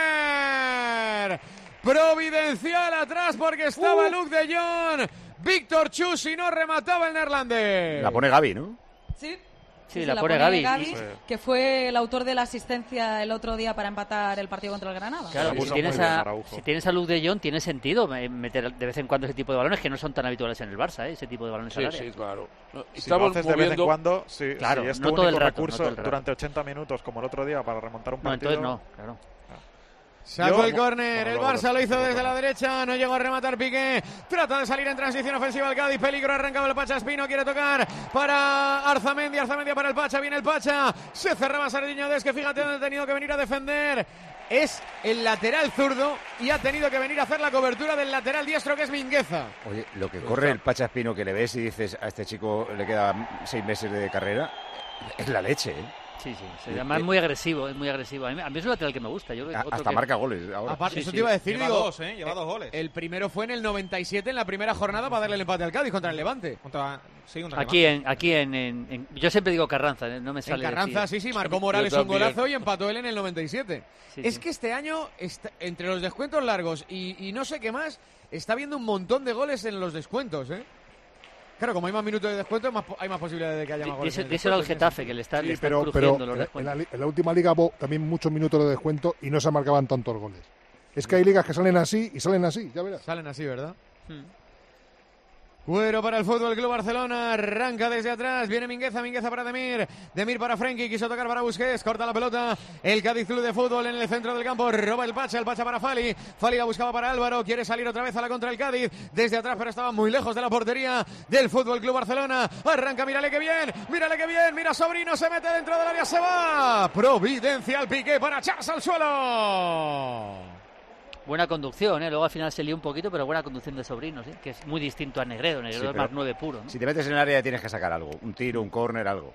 ¡Córner! Providencial atrás porque estaba Luc de Jong. Víctor Chus y no remataba el neerlandés. La pone Gavi, ¿no? Sí. Sí, la pone Gavi, que fue el autor de la asistencia el otro día para empatar el partido contra el Granada. Claro, si tienes a Luc de Jong, tiene sentido meter de vez en cuando ese tipo de balones que no son tan habituales en el Barça, ese tipo de balones al área. Sí, claro. Si lo haces de vez en cuando, claro, si es no tu todo único el rato, recurso durante 80 minutos, como el otro día, para remontar un partido... entonces no, claro. Sacó el córner, el Barça lo hizo desde la derecha, no llegó a rematar Piqué, trata de salir en transición ofensiva el Cádiz, peligro, arrancaba el Pachaspino, quiere tocar para Arzamendi para el Pacha, viene el Pacha, se cerraba Serginho Dest, que fíjate dónde ha tenido que venir a defender, es el lateral zurdo y ha tenido que venir a hacer la cobertura del lateral diestro, que es Mingueza. Oye, lo que corre el Pachaspino, que le ves y dices, a este chico le quedan 6 meses de carrera, es la leche, ¿eh? Sí, además es muy agresivo, A mí es un lateral que me gusta. Hasta marca goles ahora. Aparte, eso te iba a decir, lleva 2 goles. El primero fue en el 97, en la primera jornada, para darle el empate al Cádiz contra el Levante. Yo siempre digo Carranza, no me sale. En Carranza, decir. sí, marcó Morales un golazo y empató él en el 97. Es que este año, entre los descuentos largos y no sé qué más, está habiendo un montón de goles en los descuentos, ¿eh? Claro, como hay más minutos de descuento, hay más posibilidades de que haya más goles. Díselo al Getafe, que le está crujiendo los descuentos. En la última liga hubo también muchos minutos de descuento y no se marcaban tantos goles. Es que hay ligas que salen así y salen así, ya verás. Salen así, ¿verdad? Cuero para el Fútbol Club Barcelona, arranca desde atrás, viene Mingueza para Demir para Frenkie, quiso tocar para Busquets, corta la pelota, el Cádiz Club de Fútbol en el centro del campo, roba el Pacha para Fali la buscaba para Álvaro, quiere salir otra vez a la contra el Cádiz, desde atrás pero estaba muy lejos de la portería del Fútbol Club Barcelona, arranca, mírale que bien, mira Sobrino, se mete dentro del área, se va, Providencial Piqué para echarse al suelo. Buena conducción, luego al final se lió un poquito, pero buena conducción de Sobrino, ¿sí? Que es muy distinto a Negredo es más 9 puro, ¿no? Si te metes en el área tienes que sacar algo, un tiro, un córner, algo.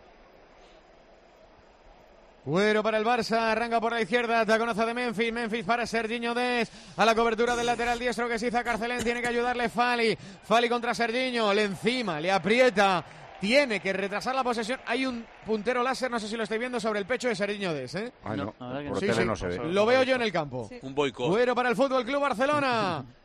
Cuero para el Barça, arranca por la izquierda, taconazo de Memphis para Serginho Dest, a la cobertura del lateral diestro que se hizo a Carcelén, tiene que ayudarle Fali contra Serginho, le encima, le aprieta, tiene que retrasar la posesión, hay un puntero láser, no sé si lo estáis viendo, sobre el pecho de Serginho Dest, ¿eh? Ay, no se ve. Lo veo yo en el campo. Un boicot. Cuero para el Fútbol Club Barcelona.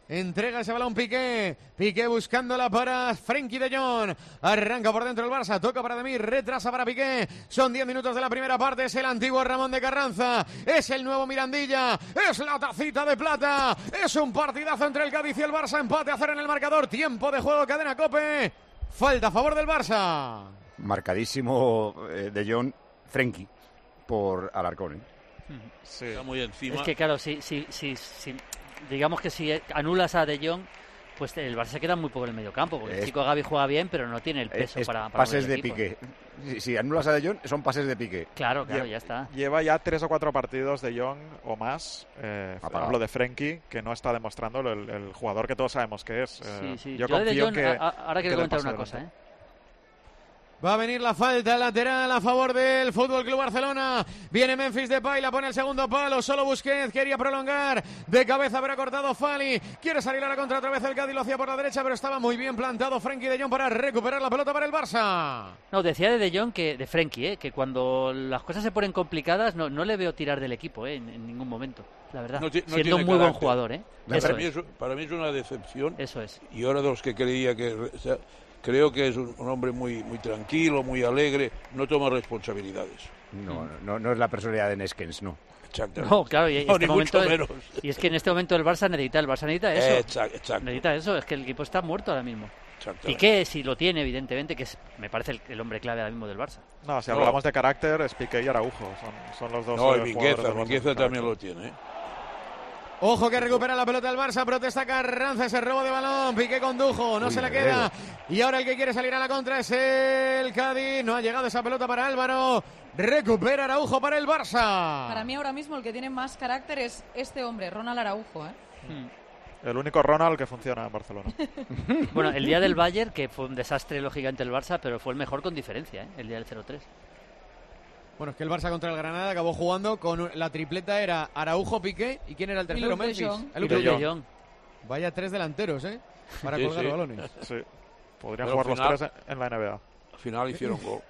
Entrega ese balón Piqué. Piqué buscándola para Frenkie de Jong. Arranca por dentro el Barça. Toca para Demir. Retrasa para Piqué. Son 10 minutos de la primera parte. Es el antiguo Ramón de Carranza. Es el nuevo Mirandilla. Es la tacita de plata. Es un partidazo entre el Cádiz y el Barça. Empate a 0 en el marcador. Tiempo de juego. Cadena COPE. Falta a favor del Barça. Marcadísimo de Jong, Frenkie por Alarcón. Sí. Está muy encima. Es que claro, si digamos que si anulas a De Jong, pues el Barça se queda muy poco en el medio campo, porque el chico Gavi juega bien, pero no tiene el peso para pases de equipo. Piqué. Si anulas a De Jong, son pases de Piqué. Claro, ya está. Lleva ya 3 o 4 partidos De Jong o más. Hablo de Frenkie, que no está demostrando el jugador que todos sabemos que es. Sí. Yo confío en que... Ahora quiero comentar una cosa, Va a venir la falta lateral a favor del Fútbol Club Barcelona. Viene Memphis Depay, la pone el segundo palo. Solo Busquets quería prolongar. De cabeza, pero ha cortado Fali. Quiere salir a la contra otra vez el Cádiz, lo hacía por la derecha, pero estaba muy bien plantado Frenkie de Jong para recuperar la pelota para el Barça. No, decía de Jong de Frenkie, que cuando las cosas se ponen complicadas no le veo tirar del equipo, en ningún momento. La verdad, siendo un muy buen jugador. Para mí es una decepción. Eso es. Y ahora de los que creía que... Creo que es un hombre muy tranquilo, muy alegre, no toma responsabilidades. No es la personalidad de Neskens, no. Exacto. No, claro, y es que en este momento el Barça necesita eso. Exacto. Necesita eso, es que el equipo está muerto ahora mismo. Y que si lo tiene, evidentemente, que me parece el hombre clave ahora mismo del Barça. No, si hablamos de carácter, es Piqué y Araujo, son los dos. No, y Mingueza también lo tiene, Ojo que recupera la pelota el Barça, protesta Carranza, ese robo de balón, Piqué condujo, no se la queda. Y ahora el que quiere salir a la contra es el Cádiz, no ha llegado esa pelota para Álvaro. Recupera Araujo para el Barça. Para mí ahora mismo el que tiene más carácter es este hombre, Ronald Araujo. El único Ronald que funciona en Barcelona. Bueno, el día del Bayern, que fue un desastre lógicamente el Barça, pero fue el mejor con diferencia, el día del 0-3. Bueno, es que el Barça contra el Granada acabó jugando con la tripleta, era Araujo, Piqué, ¿y quién era el tercero? Memphis. Luke de Jong. Vaya 3 delanteros, para colgar los balones. Sí, podrían jugar los 3 en la NBA. Al final hicieron gol.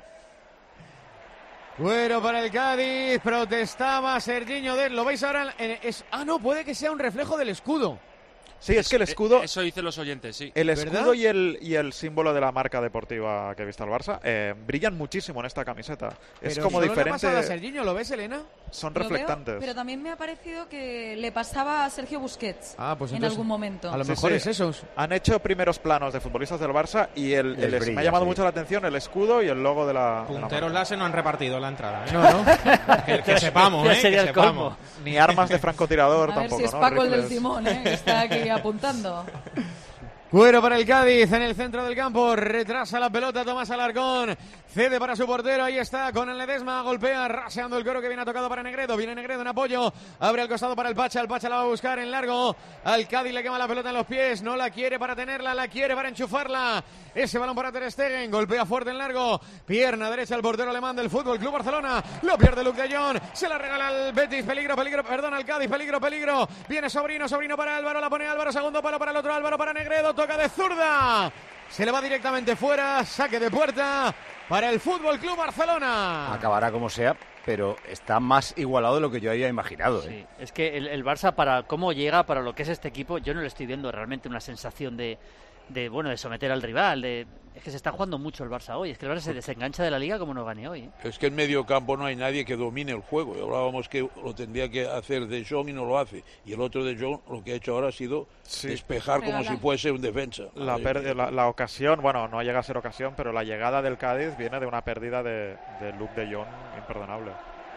Bueno, para el Cádiz, protestaba Sergiño Dest, lo veis ahora, no, puede que sea un reflejo del escudo. Sí, es que el escudo... Eso dicen los oyentes, sí. El escudo y el símbolo de la marca deportiva que viste al Barça brillan muchísimo en esta camiseta. Pero es como solo diferente... le ha pasado a Sergiño, ¿lo ves, Elena? Son reflectantes. Pero también me ha parecido que le pasaba a Sergio Busquets pues en algún momento. A lo mejor es esos. Han hecho primeros planos de futbolistas del Barça y me ha llamado mucho la atención el escudo y el logo de la... Punteros láser no han repartido la entrada. No. que sepamos, sería que el colmo. sepamos. Ni armas de francotirador tampoco, ver si es Paco el del timón, que está aquí apuntando. Cuero para el Cádiz en el centro del campo, retrasa la pelota Tomás Alarcón, cede para su portero, ahí está con el Ledesma, golpea, raseando el cuero que viene tocado para Negredo, viene Negredo en apoyo, abre al costado para el Pacha la va a buscar en largo, al Cádiz le quema la pelota en los pies, no la quiere para tenerla, la quiere para enchufarla, ese balón para Ter Stegen, golpea fuerte en largo, pierna derecha al portero alemán del Fútbol Club Barcelona, lo pierde Luke de Jong, se la regala al Betis, al Cádiz, peligro, viene Sobrino para Álvaro, la pone Álvaro, segundo palo para el otro Álvaro, para Negredo, toca de zurda, se le va directamente fuera, saque de puerta para el Fútbol Club Barcelona. Acabará como sea, pero está más igualado de lo que yo había imaginado. Sí, es que el Barça, para cómo llega, para lo que es este equipo, yo no le estoy viendo realmente una sensación de someter al rival, es que se está jugando mucho el Barça hoy, es que el Barça se desengancha de la Liga como no gane hoy. Es que en medio campo no hay nadie que domine el juego, y hablábamos que lo tendría que hacer De Jong y no lo hace, y el otro De Jong lo que ha hecho ahora ha sido despejar como si fuese un defensa. La ocasión, bueno, no llega a ser ocasión, pero la llegada del Cádiz viene de una pérdida de Luke de Jong imperdonable.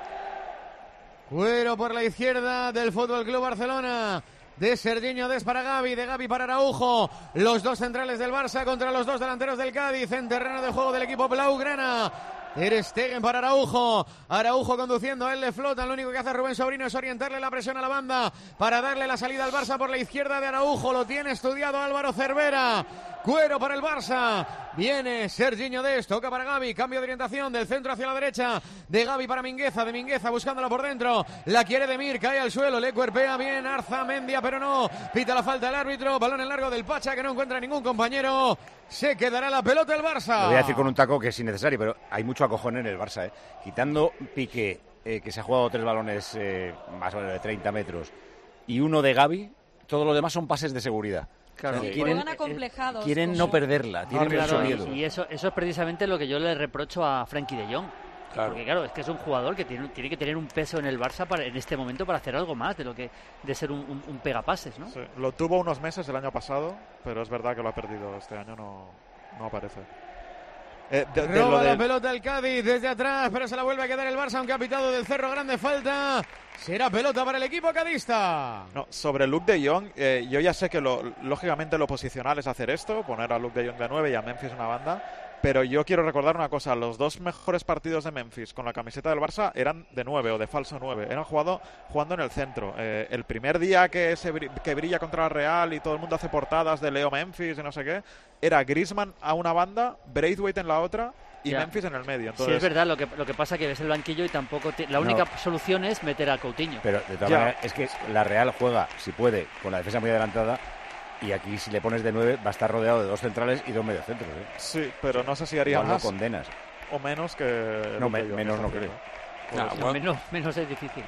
Cuero por la izquierda del Fútbol Club Barcelona. De Sergiño Dest para Gavi, de Gavi para Araujo, los dos centrales del Barça contra los dos delanteros del Cádiz en terreno de juego del equipo blaugrana. Ter Stegen para Araujo conduciendo, a él le flota, lo único que hace Rubén Sobrino es orientarle la presión a la banda para darle la salida al Barça por la izquierda de Araujo, lo tiene estudiado Álvaro Cervera, Cuero para el Barça, viene Sergiño Dest, toca para Gavi, cambio de orientación del centro hacia la derecha, de Gavi para Mingueza, de Mingueza buscándola por dentro, la quiere Demir, cae al suelo, le cuerpea bien Arzamendia, pero no, pita la falta el árbitro, balón en largo del Pacha que no encuentra ningún compañero, se quedará la pelota el Barça. Lo voy a decir con un taco que es innecesario, pero hay mucho acojón en el Barça, quitando Piqué, que se ha jugado 3 balones más o menos de 30 metros, y uno de Gavi, todo lo demás son pases de seguridad. Claro, Sí, juegan acomplejados. Quieren no perderla, tienen mucho miedo. Y eso es precisamente lo que yo le reprocho a Frenkie de Jong. Claro. Porque claro, es que es un jugador que tiene que tener un peso en el Barça en este momento para hacer algo más de ser un pegapases, ¿no? Sí, lo tuvo unos meses el año pasado, pero es verdad que lo ha perdido. Este año no aparece. Roba la pelota el Cádiz desde atrás, pero se la vuelve a quedar el Barça, aunque ha pitado del Cerro Grande falta. Será pelota para el equipo cadista. No, sobre Luke de Jong, yo ya sé que lógicamente lo posicional es hacer esto, poner a Luke de Jong de 9 y a Memphis una banda, pero yo quiero recordar una cosa, los dos mejores partidos de Memphis con la camiseta del Barça eran de 9 o de falso 9, eran jugando en el centro. El primer día que brilla contra la Real y todo el mundo hace portadas de Leo Memphis y no sé qué, era Griezmann a una banda, Braithwaite en la otra y Memphis en el medio. Entonces, sí, es verdad, lo que pasa es que ves el banquillo y tampoco... La única solución es meter a Coutinho. Pero de todas maneras, es que la Real juega, si puede, con la defensa muy adelantada. Y aquí, si le pones de 9, va a estar rodeado de 2 centrales y 2 mediocentros. Sí, pero no sé si haría más lo condenas. O menos que... No, menos no creo. Menos es difícil.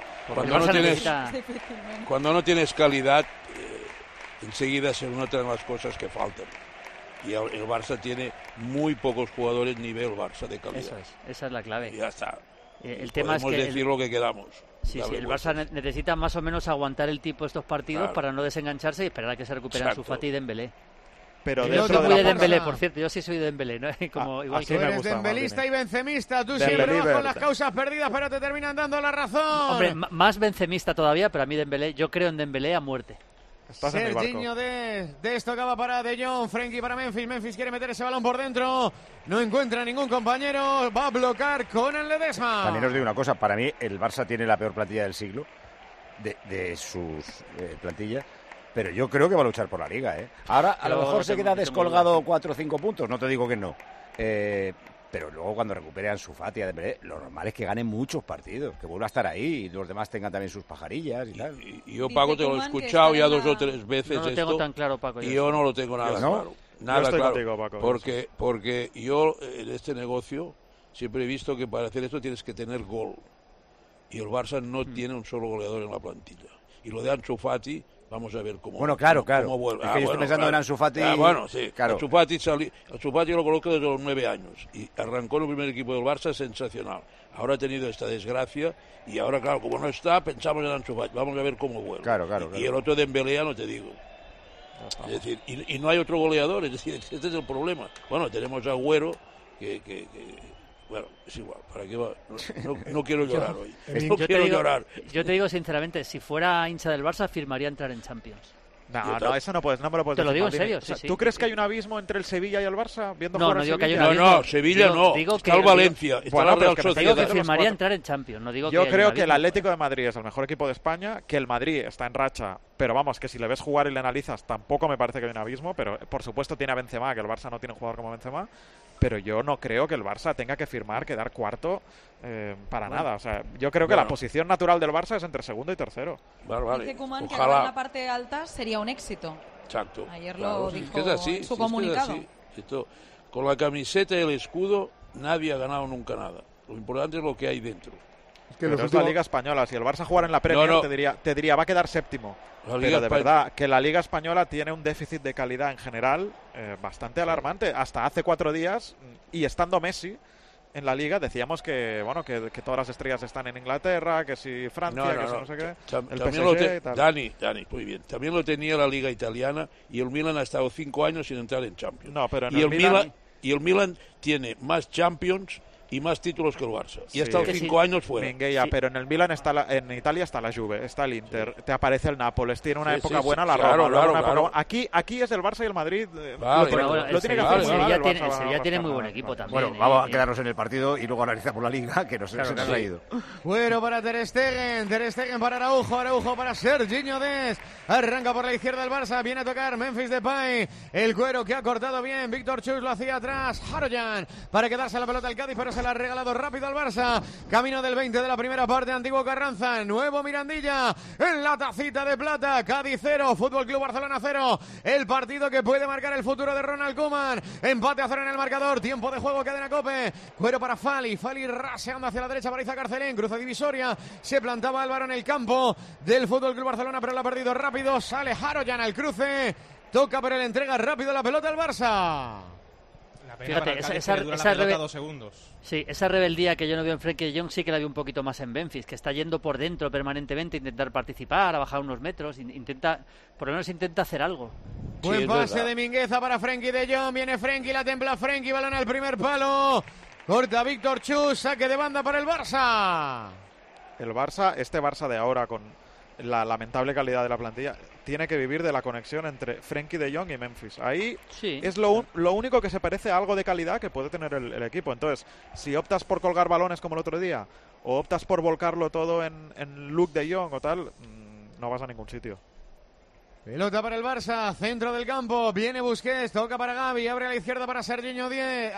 Cuando no tienes calidad, enseguida se notan las cosas que faltan. Y el Barça tiene muy pocos jugadores nivel Barça de calidad. Esa es la clave. Y ya está. El tema es que decir lo que queramos. Sí, el Barça necesita más o menos aguantar el tipo de estos partidos para no desengancharse y esperar a que se recuperen Ansu Fati y Dembélé. Pero yo soy muy de Dembélé, por cierto. Yo sí soy de Dembélé, ¿no? Igual que tú eres dembelista y benzemista. Tú siempre vas con las causas perdidas, pero te terminan dando la razón. Hombre, más benzemista todavía, pero a mí Dembélé, yo creo en Dembélé a muerte. Serginho de esto acaba para De Jong, Frenkie para Memphis quiere meter ese balón por dentro, no encuentra ningún compañero, va a bloquear con el Ledesma. También os digo una cosa, para mí el Barça tiene la peor plantilla del siglo de sus plantillas, pero yo creo que va a luchar por la Liga, Ahora a lo mejor se queda descolgado 4 o 5 puntos, no te digo que no, pero luego cuando recupere Ansu Fati, lo normal es que gane muchos partidos, que vuelva a estar ahí y los demás tengan también sus pajarillas y tal. Y yo, Paco, te lo he escuchado ya 2 o 3 veces. No lo tengo tan claro, Paco. Y yo no lo tengo nada claro. Nada claro. Contigo, Paco, porque yo en este negocio siempre he visto que para hacer esto tienes que tener gol. Y el Barça no tiene un solo goleador en la plantilla. Y lo de Ansu Fati... Vamos a ver cómo. Bueno, claro. Cómo vuelve. Es que yo estoy pensando en Ansu Fati. Sí. Claro. Ansu Fati yo lo conozco desde los 9 años y arrancó en el primer equipo del Barça sensacional. Ahora ha tenido esta desgracia y ahora, claro, como no está, pensamos en Ansu Fati. Vamos a ver cómo vuelve. Claro. Y el otro de Dembélé, no te digo. Es decir, y no hay otro goleador, es decir, este es el problema. Bueno, tenemos a Agüero que bueno, es igual, ¿para qué va? No quiero llorar hoy. Yo te digo sinceramente, si fuera hincha del Barça, firmaría entrar en Champions. No, eso no me lo puedes decir. Te lo digo en Maldini. serio, sí. ¿Tú crees que hay un abismo entre el Sevilla y el Barça? No digo que hay un abismo. No, Sevilla no. Está el Valencia, está la Real Sociedad. Digo que firmaría entrar en Champions. No digo yo creo que el Atlético de Madrid es el mejor equipo de España, que el Madrid está en racha, pero vamos, que si le ves jugar y le analizas, tampoco me parece que hay un abismo, pero por supuesto tiene a Benzema, que el Barça no tiene un jugador como Benzema, pero yo no creo que el Barça tenga que firmar, quedar cuarto para nada. O sea, yo creo que la posición natural del Barça es entre segundo y tercero. Dice Koeman que acabar en la parte alta sería un éxito. Exacto. Ayer lo dijo en su comunicado. Esto, con la camiseta y el escudo nadie ha ganado nunca nada. Lo importante es lo que hay dentro. Pero es la Liga Española. Si el Barça jugara en la Premier, te diría va a quedar séptimo. Pero de verdad, que la Liga Española tiene un déficit de calidad en general bastante alarmante. Hasta hace 4 días, y estando Messi en la Liga, decíamos que todas las estrellas están en Inglaterra, que si Francia, que si no sé qué. También Dani, muy bien. También lo tenía la Liga Italiana y el Milan ha estado 5 años sin entrar en Champions. No, pero y el Milan tiene más Champions y más títulos que el Barça. Y ha estado 5 años fuera. Mingueia, pero en el Milan en Italia está la Juve, está el Inter, te aparece el Nápoles, tiene una época buena la Roma. Claro. Aquí es el Barça y el Madrid. Lo tiene que hacer. El Sevilla tiene muy buen equipo también. Bueno, vamos a quedarnos en el partido y luego analizamos la Liga, que se nos ha ido. Bueno, para Ter Stegen para Araujo para Serginho Dest. Arranca por la izquierda el Barça, viene a tocar Memphis Depay. El cuero que ha cortado bien, Víctor Chus lo hacía atrás, Haroyan para quedarse la pelota el Cádiz, pero se la ha regalado rápido al Barça. Camino del 20 de la primera parte, Antiguo Carranza, nuevo Mirandilla en la tacita de plata. Cádiz 0, Fútbol Club Barcelona 0. El partido que puede marcar el futuro de Ronald Koeman. Empate a 0 en el marcador, tiempo de juego, cadena COPE. Cuero para Fali raseando hacia la derecha para Iza Carcelén, cruza divisoria. Se plantaba Álvaro en el campo del Fútbol Club Barcelona, pero lo ha perdido rápido. Sale Haroyan al cruce. Toca, pero le entrega rápido la pelota al Barça. Fíjate, esa 2 segundos. Sí, esa rebeldía que yo no veo en Frenkie de Jong sí que la veo un poquito más en Memphis, que está yendo por dentro permanentemente, intentar participar, a bajar unos metros, por lo menos intenta hacer algo. Buen pase de Mingueza para Frenkie de Jong, viene Frenkie, la templa Frenkie, balón al primer palo, corta Víctor Chus, saque de banda para el Barça. El Barça, este Barça de ahora con la lamentable calidad de la plantilla, tiene que vivir de la conexión entre Frenkie de Jong y Memphis. Ahí sí. Es lo único que se parece a algo de calidad que puede tener el equipo. Entonces, si optas por colgar balones como el otro día, o optas por volcarlo todo en Luke de Jong o tal, no vas a ningún sitio. Pelota para el Barça, centro del campo, viene Busquets, toca para Gavi, abre a la izquierda para Serginho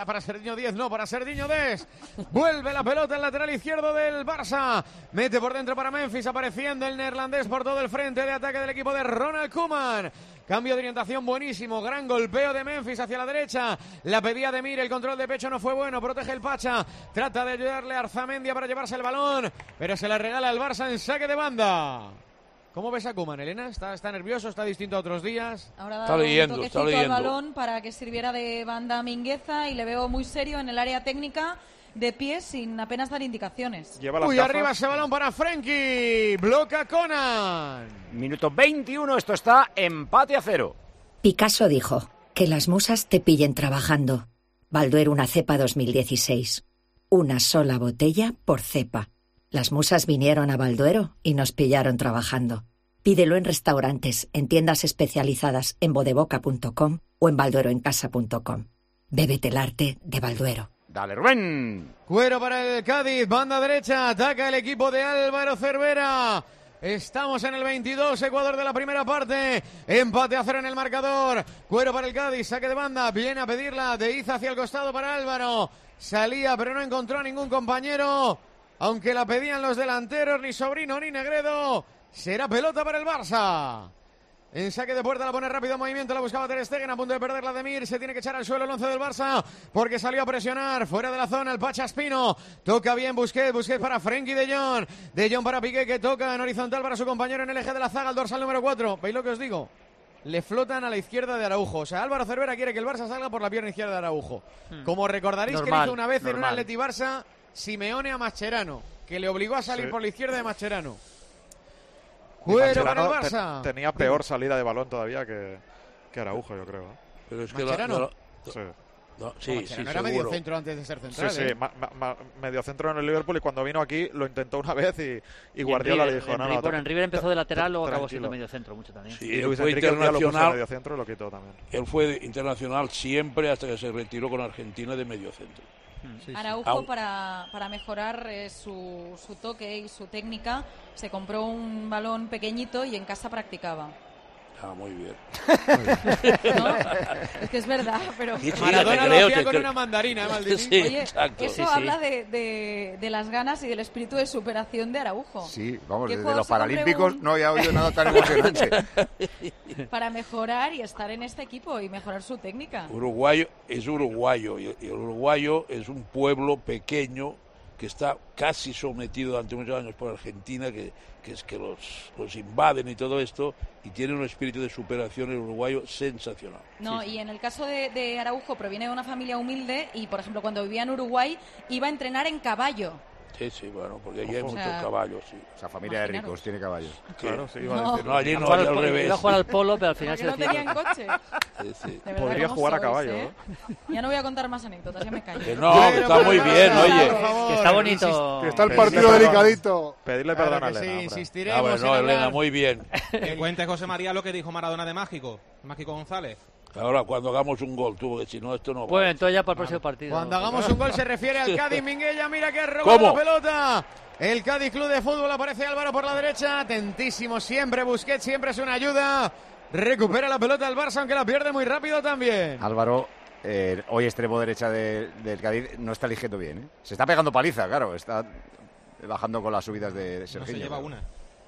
Dest. Vuelve la pelota al lateral izquierdo del Barça, mete por dentro para Memphis, apareciendo el neerlandés por todo el frente de ataque del equipo de Ronald Koeman. Cambio de orientación buenísimo, gran golpeo de Memphis hacia la derecha, la pedía de Mir, el control de pecho no fue bueno, protege el Pacha, trata de ayudarle a Arzamendia para llevarse el balón, pero se la regala el Barça en saque de banda. ¿Cómo ves a Koeman, Elena? ¿Está nervioso? ¿Está distinto a otros días? Ahora está leyendo el balón para que sirviera de banda a Mingueza y le veo muy serio en el área técnica, de pies, sin apenas dar indicaciones. Uy, arriba ese balón para Frenkie. Bloca Conan. Minuto 21, esto está empate a 0. Picasso dijo, que las musas te pillen trabajando. Balduero una cepa 2016. Una sola botella por cepa. Las musas vinieron a Balduero y nos pillaron trabajando. Pídelo en restaurantes, en tiendas especializadas, en bodeboca.com o en baldueroencasa.com. Bébete el arte de Balduero. Dale, Rubén. Cuero para el Cádiz, banda derecha, ataca el equipo de Álvaro Cervera. Estamos en el 22, Ecuador de la primera parte. Empate a 0 en el marcador. Cuero para el Cádiz, saque de banda, viene a pedirla de Iza hacia el costado para Álvaro. Salía, pero no encontró a ningún compañero. Aunque la pedían los delanteros, ni Sobrino ni Negredo. Será pelota para el Barça. En saque de puerta la pone rápido en movimiento, la buscaba Ter Stegen, a punto de perderla de Mir, se tiene que echar al suelo el 11 del Barça, porque salió a presionar, fuera de la zona el Pacha Espino, toca bien Busquets para Frenkie de Jong para Piqué, que toca en horizontal para su compañero en el eje de la zaga, el dorsal número 4, ¿veis lo que os digo? Le flotan a la izquierda de Araujo, o sea, Álvaro Cervera quiere que el Barça salga por la pierna izquierda de Araujo, como recordaréis que hizo una vez en un Atleti Barça, Simeone a Mascherano, que le obligó a salir por la izquierda de Mascherano. Cuero para el Barça. Tenía peor salida de balón todavía que Araujo, yo creo. Pero es que sí, era medio centro antes de ser central. Sí, medio centro en el Liverpool, y cuando vino aquí lo intentó una vez y Guardiola le dijo en River empezó de lateral, luego acabó siendo medio centro mucho también. Sí, él fue internacional, medio centro y lo quitó también. Él fue internacional siempre hasta que se retiró con Argentina de medio centro. Araujo para mejorar su toque y su técnica se compró un balón pequeñito y en casa practicaba. Muy bien. ¿No? Es que es verdad, pero Maradona lo hacía con una mandarina, Maldini. Sí, oye, exacto. Eso habla de las ganas y del espíritu de superación de Araujo. Sí, vamos, desde los Paralímpicos no había oído nada tan emocionante. Para mejorar y estar en este equipo y mejorar su técnica. Uruguayo y el uruguayo es un pueblo pequeño que está casi sometido durante muchos años por Argentina, que es que los invaden y todo esto, y tiene un espíritu de superación el uruguayo sensacional. No, y en el caso de Araujo proviene de una familia humilde y, por ejemplo, cuando vivía en Uruguay iba a entrenar en caballo. Sí, bueno, porque allí hay muchos caballos, sí. Esa familia de ricos tiene caballos. Claro, sí, iba a decir. No, allí no, al revés. Iba a jugar al polo, pero al final se no tenían coche. Sí. Podría jugar a caballo, ¿no? Ya no voy a contar más anécdotas, ya me callo. Que no, que está muy bien, oye. Que está bonito. Que está el partido delicadito. Pedirle perdón a Elena. Sí, insistiremos. Bueno, Elena, muy bien. Que cuente José María lo que dijo Maradona de Mágico González. Ahora, cuando hagamos un gol, porque si no, esto no va. Bueno, entonces ya para el próximo partido. Cuando hagamos un gol se refiere al Cádiz. Minguella, mira que ha robado la pelota. El Cádiz Club de Fútbol, aparece Álvaro por la derecha. Atentísimo siempre, Busquets siempre es una ayuda. Recupera la pelota el Barça, aunque la pierde muy rápido también. Álvaro hoy extremo derecha del Cádiz no está eligiendo bien, ¿eh? Se está pegando paliza, claro, está bajando con las subidas de Serginho. No se lleva una.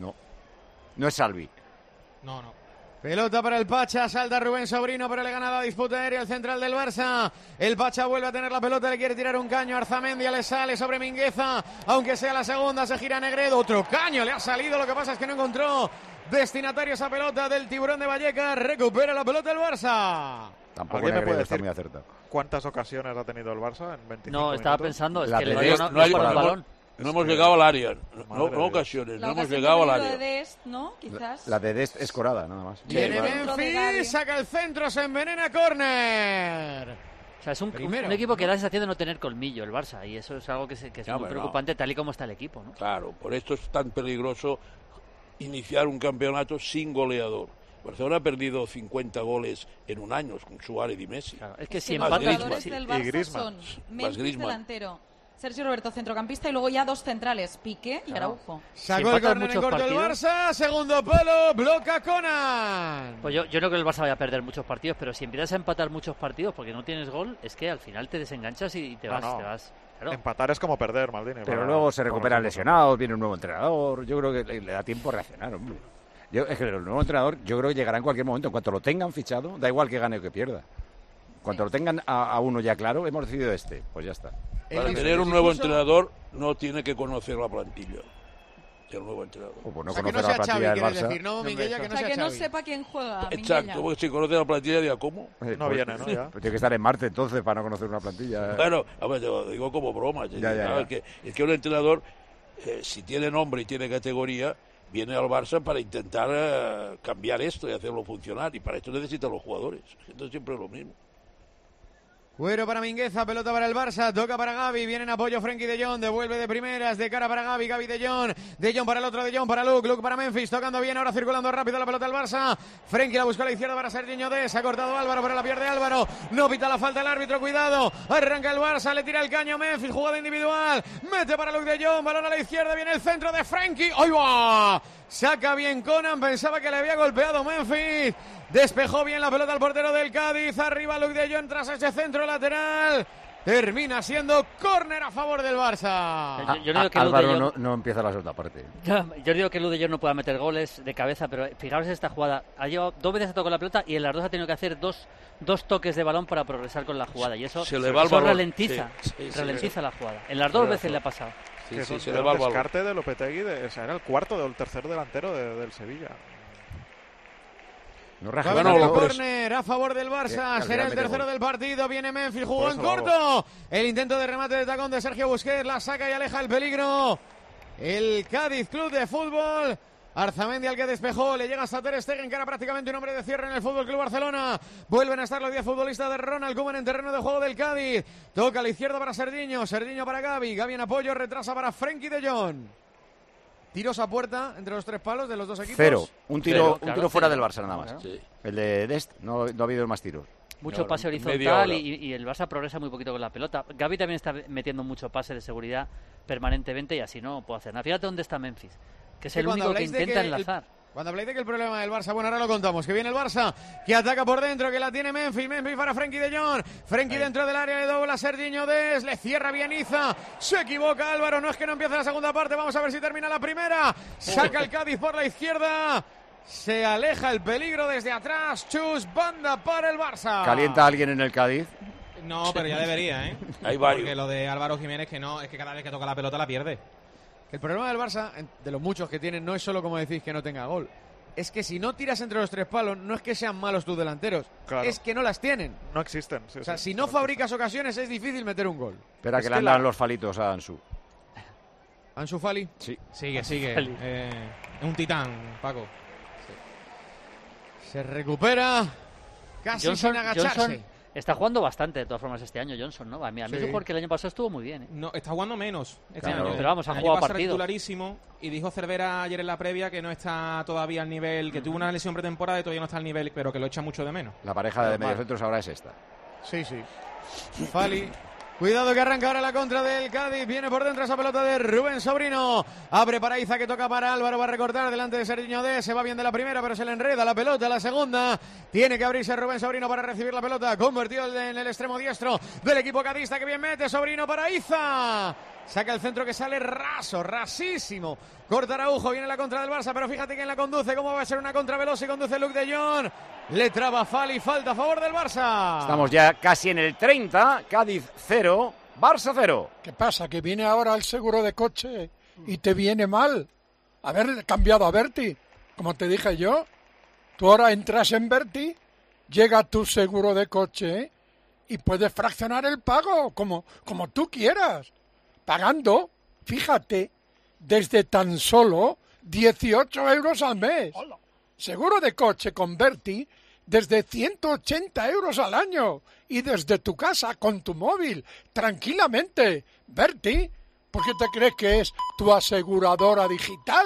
No es Salvi. No. Pelota para el Pacha, salta Rubén Sobrino, pero le gana la disputa aérea el central del Barça. El Pacha vuelve a tener la pelota, le quiere tirar un caño. Arzamendia le sale sobre Mingueza, aunque sea la segunda, se gira Negredo. Otro caño le ha salido, lo que pasa es que no encontró destinatario esa pelota del Tiburón de Vallecas. Recupera la pelota el Barça. Tampoco Negredo está muy acertado. ¿Cuántas ocasiones ha tenido el Barça en 25 No, estaba minutos? pensando, es que el Barça no hay para el balón. No hemos llegado al área, no ocasiones, no hemos llegado al área. La de Dest, ¿no? Quizás. La de Dest es corada, nada más. Viene Memphis, saca el centro, se envenena, córner. O sea, es un equipo que da la sensación de no tener colmillo, el Barça, y eso es algo que es muy preocupante tal y como está el equipo, ¿no? Claro, por esto es tan peligroso iniciar un campeonato sin goleador. Barcelona ha perdido 50 goles en un año con Suárez y Messi. Claro, es que si los jugadores del Barça Griezmann. son Memphis delantero, Sergio Roberto centrocampista y luego ya dos centrales, Piqué y Araujo. Sacó el córner en corto el Barça, segundo palo, bloca Conan. Pues yo no creo que el Barça vaya a perder muchos partidos, pero si empiezas a empatar muchos partidos porque no tienes gol, es que al final te desenganchas y te vas. Claro. Empatar es como perder, Maldini. Pero luego se recuperan lesionados, viene un nuevo entrenador. Yo creo que le da tiempo a reaccionar, hombre. Es que el nuevo entrenador, yo creo que llegará en cualquier momento. En cuanto lo tengan fichado, da igual que gane o que pierda. En cuanto lo tengan a uno ya claro, hemos decidido pues ya está. Para tener un nuevo entrenador no tiene que conocer la plantilla. El nuevo entrenador. Pues no conocer la plantilla del Barça. Decir, no, Minguella, que no sepa quién juega. Exacto, porque si conoce la plantilla, diga cómo. No viene, ¿no? Ya. Pues tiene que estar en Marte entonces para no conocer una plantilla. Bueno, a ver, te digo como broma. Ya. Es que un entrenador, si tiene nombre y tiene categoría, viene al Barça para intentar cambiar esto y hacerlo funcionar. Y para esto necesita los jugadores. Entonces siempre es lo mismo. Cuero para Mingueza, pelota para el Barça, toca para Gavi, viene en apoyo Frenkie de Jong, devuelve de primeras, de cara para Gavi, Gavi de Jong para el otro, de Jong para Luke para Memphis, tocando bien, ahora circulando rápido la pelota al Barça, Frenkie la busca a la izquierda para Serginho Dest, ha cortado Álvaro, pero la pierde Álvaro, no pita la falta el árbitro, cuidado, arranca el Barça, le tira el caño Memphis, jugada individual, mete para Luke de Jong, balón a la izquierda, viene el centro de Frenkie, ¡ahí va! Saca bien Conan, pensaba que le había golpeado Memphis. Despejó bien la pelota al portero del Cádiz. Arriba Luke de Jong tras ese centro lateral. Termina siendo córner a favor del Barça. Yo digo que Álvaro no empieza la segunda parte. Yo digo que Luke de Jong no pueda meter goles de cabeza, pero fijaros esta jugada. Ha llevado 2 veces a tocar la pelota y en las 2 ha tenido que hacer dos toques de balón para progresar con la jugada. Y eso ralentiza la jugada. En las 2 veces le ha pasado. Se le va el descarte de Lopetegui, era el cuarto o el tercer delantero del Sevilla. Córner a favor del Barça, será el tercero del partido, viene Memphis, jugó en corto, el intento de remate de tacón de Sergio Busquets, la saca y aleja el peligro, el Cádiz Club de Fútbol. Arzamendia, el que despejó, le llega hasta Ter Stegen, que era prácticamente un hombre de cierre en el Fútbol Club Barcelona. Vuelven a estar los 10 futbolistas de Ronald Koeman en terreno de juego del Cádiz. Toca a la izquierda para Serginho para Gavi en apoyo, retrasa para Frenkie de Jong. Tiros a puerta entre los 3 palos de los dos equipos. 0. Un tiro fuera del Barça nada más. Sí. El de Dest no ha habido más tiros. Mucho pase horizontal y el Barça progresa muy poquito con la pelota. Gavi también está metiendo mucho pase de seguridad permanentemente y así no puede hacer nada. Fíjate dónde está Memphis, que es el único que intenta enlazar. Cuando habláis de que el problema del Barça, bueno, ahora lo contamos, que viene el Barça, que ataca por dentro, que la tiene Memphis para Frenkie de Jong, Frenkie dentro del área, le dobla a Serginho Dest, le cierra bien Iza, se equivoca Álvaro, no es que no empiece la segunda parte, vamos a ver si termina la primera, saca el Cádiz por la izquierda, se aleja el peligro desde atrás, Chus, banda para el Barça. ¿Calienta a alguien en el Cádiz? No, pero ya debería, ¿eh? Hay varios. Porque lo de Álvaro Jiménez, que no, es que cada vez que toca la pelota la pierde. El problema del Barça, de los muchos que tienen, no es solo, como decís, que no tenga gol. Es que si no tiras entre los 3 palos, no es que sean malos tus delanteros, es que no las tienen. No existen. O sea, si no fabricas ocasiones, es difícil meter un gol. Espera, que le andan los falitos a Ansu. ¿Ansu Fali? Sí. Sigue. Es un titán, Paco. Se recupera casi sin agacharse. Johnson está jugando bastante, de todas formas, este año Johnson, ¿no? A mí es porque el año pasado estuvo muy bien, ¿eh? No, está jugando menos este año. Pero vamos, ha jugado partidos. Titularísimo, y dijo Cervera ayer en la previa que no está todavía al nivel, que tuvo una lesión pretemporada y todavía no está al nivel, pero que lo echa mucho de menos. La pareja de mediocentros ahora es esta. Sí. Fali Cuidado que arranca ahora la contra del Cádiz. Viene por dentro esa pelota de Rubén Sobrino. Abre para Iza, que toca para Álvaro. Va a recortar delante de Sergiño Dest. Se va bien de la primera, pero se le enreda la pelota. La segunda. Tiene que abrirse Rubén Sobrino para recibir la pelota. Convertido en el extremo diestro del equipo cadista. Que bien mete Sobrino para Iza. Saca el centro que sale rasísimo. Corta Araujo, viene la contra del Barça, pero fíjate quién la conduce. ¿Cómo va a ser una contra veloz y conduce Luuk de Jong? Le traba Fali, falta a favor del Barça. Estamos ya casi en el 30. Cádiz 0, Barça 0. ¿Qué pasa? ¿Que viene ahora el seguro de coche y te viene mal? Haber cambiado a Berti, como te dije yo. Tú ahora entras en Berti, llega tu seguro de coche y puedes fraccionar el pago como tú quieras. Pagando, fíjate, desde tan solo 18 euros al mes. Seguro de coche con Berti desde 180 euros al año. Y desde tu casa, con tu móvil, tranquilamente. Berti, ¿por qué te crees que es tu aseguradora digital?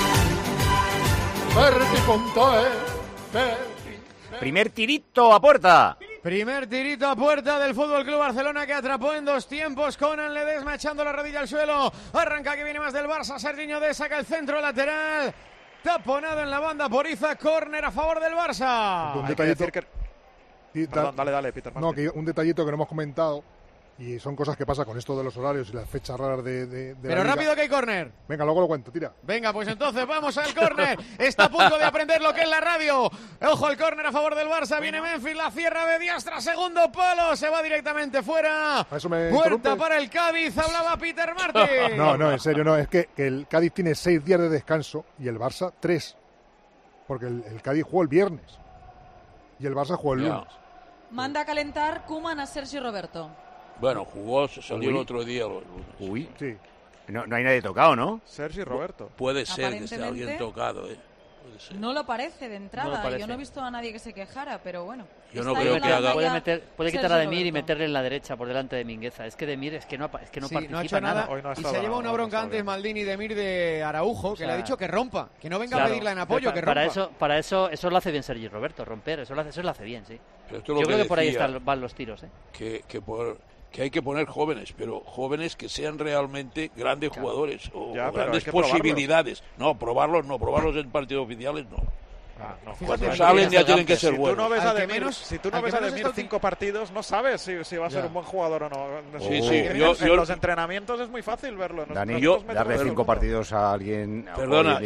Berti.es, Berti. Primer tirito a puerta. Primer tirito a puerta del Fútbol Club Barcelona, que atrapó en 2 tiempos. Conan Ledesma echando la rodilla al suelo. Arranca, que viene más del Barça. Sergiño Dest saca el centro lateral. Taponado en la banda por Iza. Córner a favor del Barça. Un detallito. Perdón, dale, Peter. No, que un detallito que no hemos comentado. Y son cosas que pasa con esto de los horarios y las fechas raras de Pero la rápido liga. que hay córner. Venga, luego lo cuento, tira. Venga, pues entonces vamos al córner. Está a punto de aprender lo que es la radio. Ojo, el córner a favor del Barça. Viene Memphis, la cierra de diestra, segundo palo. Se va directamente fuera. Puerta para el Cádiz. Hablaba Peter Martin. No, en serio, no. Es que el Cádiz tiene 6 días de descanso y el Barça 3. Porque el Cádiz jugó el viernes y el Barça jugó el lunes. Manda a calentar Koeman a Sergio Roberto. Bueno, jugó, salió el otro día. Uy, sí. No hay nadie tocado, ¿no? Sergio Roberto. Puede ser que esté alguien tocado, No lo parece de entrada. No lo parece. Yo no he visto a nadie que se quejara, pero bueno. Yo no creo que haga. Puede quitar a Demir y meterle en la derecha por delante de Mingueza. Es que Demir no participa no ha hecho nada. Y se lleva una bronca antes Maldini Demir de Araujo, que le ha dicho que rompa, que no venga a pedirla en apoyo, que rompa. Para eso lo hace bien Sergi Roberto, romper, eso lo hace bien, sí. Yo creo que por ahí van los tiros. Que hay que poner jóvenes, pero jóvenes que sean realmente grandes jugadores o grandes hay posibilidades. Probarlos. Probarlos en partidos oficiales no. Cuando Fíjate, salen ya tienen que ser buenos. Si tú no ves a Demir 5 partidos, no sabes si va a ser un buen jugador o no. En los entrenamientos es muy fácil verlo. Dani, darle 5 partidos a alguien. Perdona,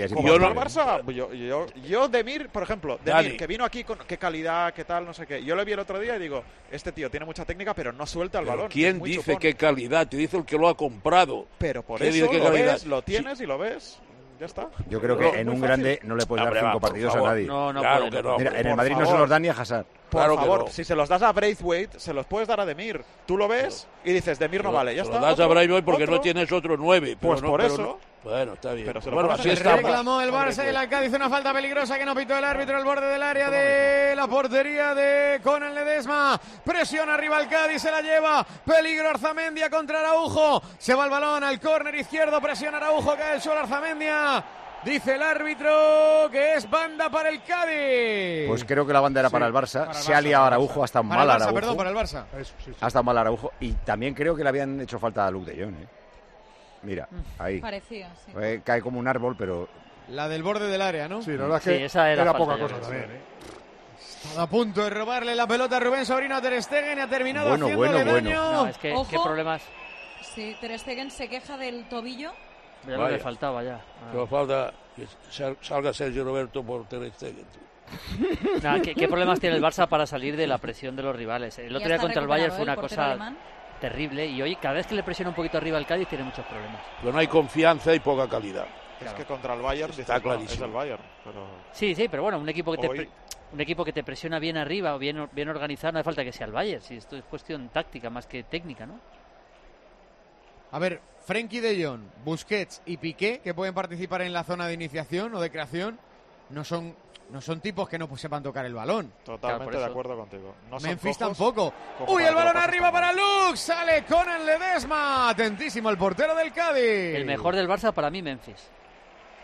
yo Demir, por ejemplo, Demir, que vino aquí con qué calidad, qué tal, no sé qué. Yo lo vi el otro día y digo, este tío tiene mucha técnica, pero no suelta el balón. ¿Quién dice qué calidad? Te dice el que lo ha comprado. Pero por eso lo ves, lo tienes y lo ves. Ya está. Yo creo que en un grande no le puedes dar 5 partidos a nadie. Claro que no. Mira, en el Madrid no se los dan ni a Hazard. Por favor, si se los das a Braithwaite, se los puedes dar a Demir. Tú lo ves y dices, Demir no vale, ya está. Se los das a Braithwaite porque no tienes otro 9. Pues por eso. Bueno, está bien. Así está. Reclamó el Barça y el Cádiz una falta peligrosa que no pitó el árbitro al borde del área de la portería de Conan Ledesma. Presión arriba el Cádiz, se la lleva. Peligro Arzamendia contra Araujo. Se va el balón al córner izquierdo. Presión Araujo, cae el suelo Arzamendia. Dice el árbitro que es banda para el Cádiz. Pues creo que la banda era para el Barça. Se ha liado Araujo, hasta mal Araujo. Perdón, para el Barça. Hasta mal Araujo. Y también creo que le habían hecho falta a Luuk de Jong. Mira, ahí. Parecía, sí. Cae como un árbol, pero... La del borde del área, ¿no? Sí, la verdad es que esa era poca cosa también, Estaba a punto de robarle la pelota a Rubén Sobrino a Ter Stegen y ha terminado haciéndole daño. No, es que qué problemas... Sí, Ter Stegen se queja del tobillo. Ya lo que faltaba ya. Pero falta que salga Sergio Roberto por Ter Stegen. ¿Qué problemas tiene el Barça para salir de la presión de los rivales? El otro día contra el Bayern fue una cosa terrible y hoy cada vez que le presiona un poquito arriba al Cádiz tiene muchos problemas. Pero no hay confianza y poca calidad. Es que contra el Bayern está clarísimo. Es el Bayern. Pero... Sí, pero bueno, un equipo que te presiona bien arriba o bien organizado, no hace falta que sea el Bayern. Si esto es cuestión táctica más que técnica, ¿no? A ver, Frenkie de Jong, Busquets y Piqué, que pueden participar en la zona de iniciación o de creación, no son tipos que no sepan tocar el balón. Totalmente de acuerdo contigo. No Memphis tampoco. ¡Uy, el balón arriba para Luuk! Sale Conan Ledesma. Atentísimo el portero del Cádiz. El mejor del Barça para mí, Memphis.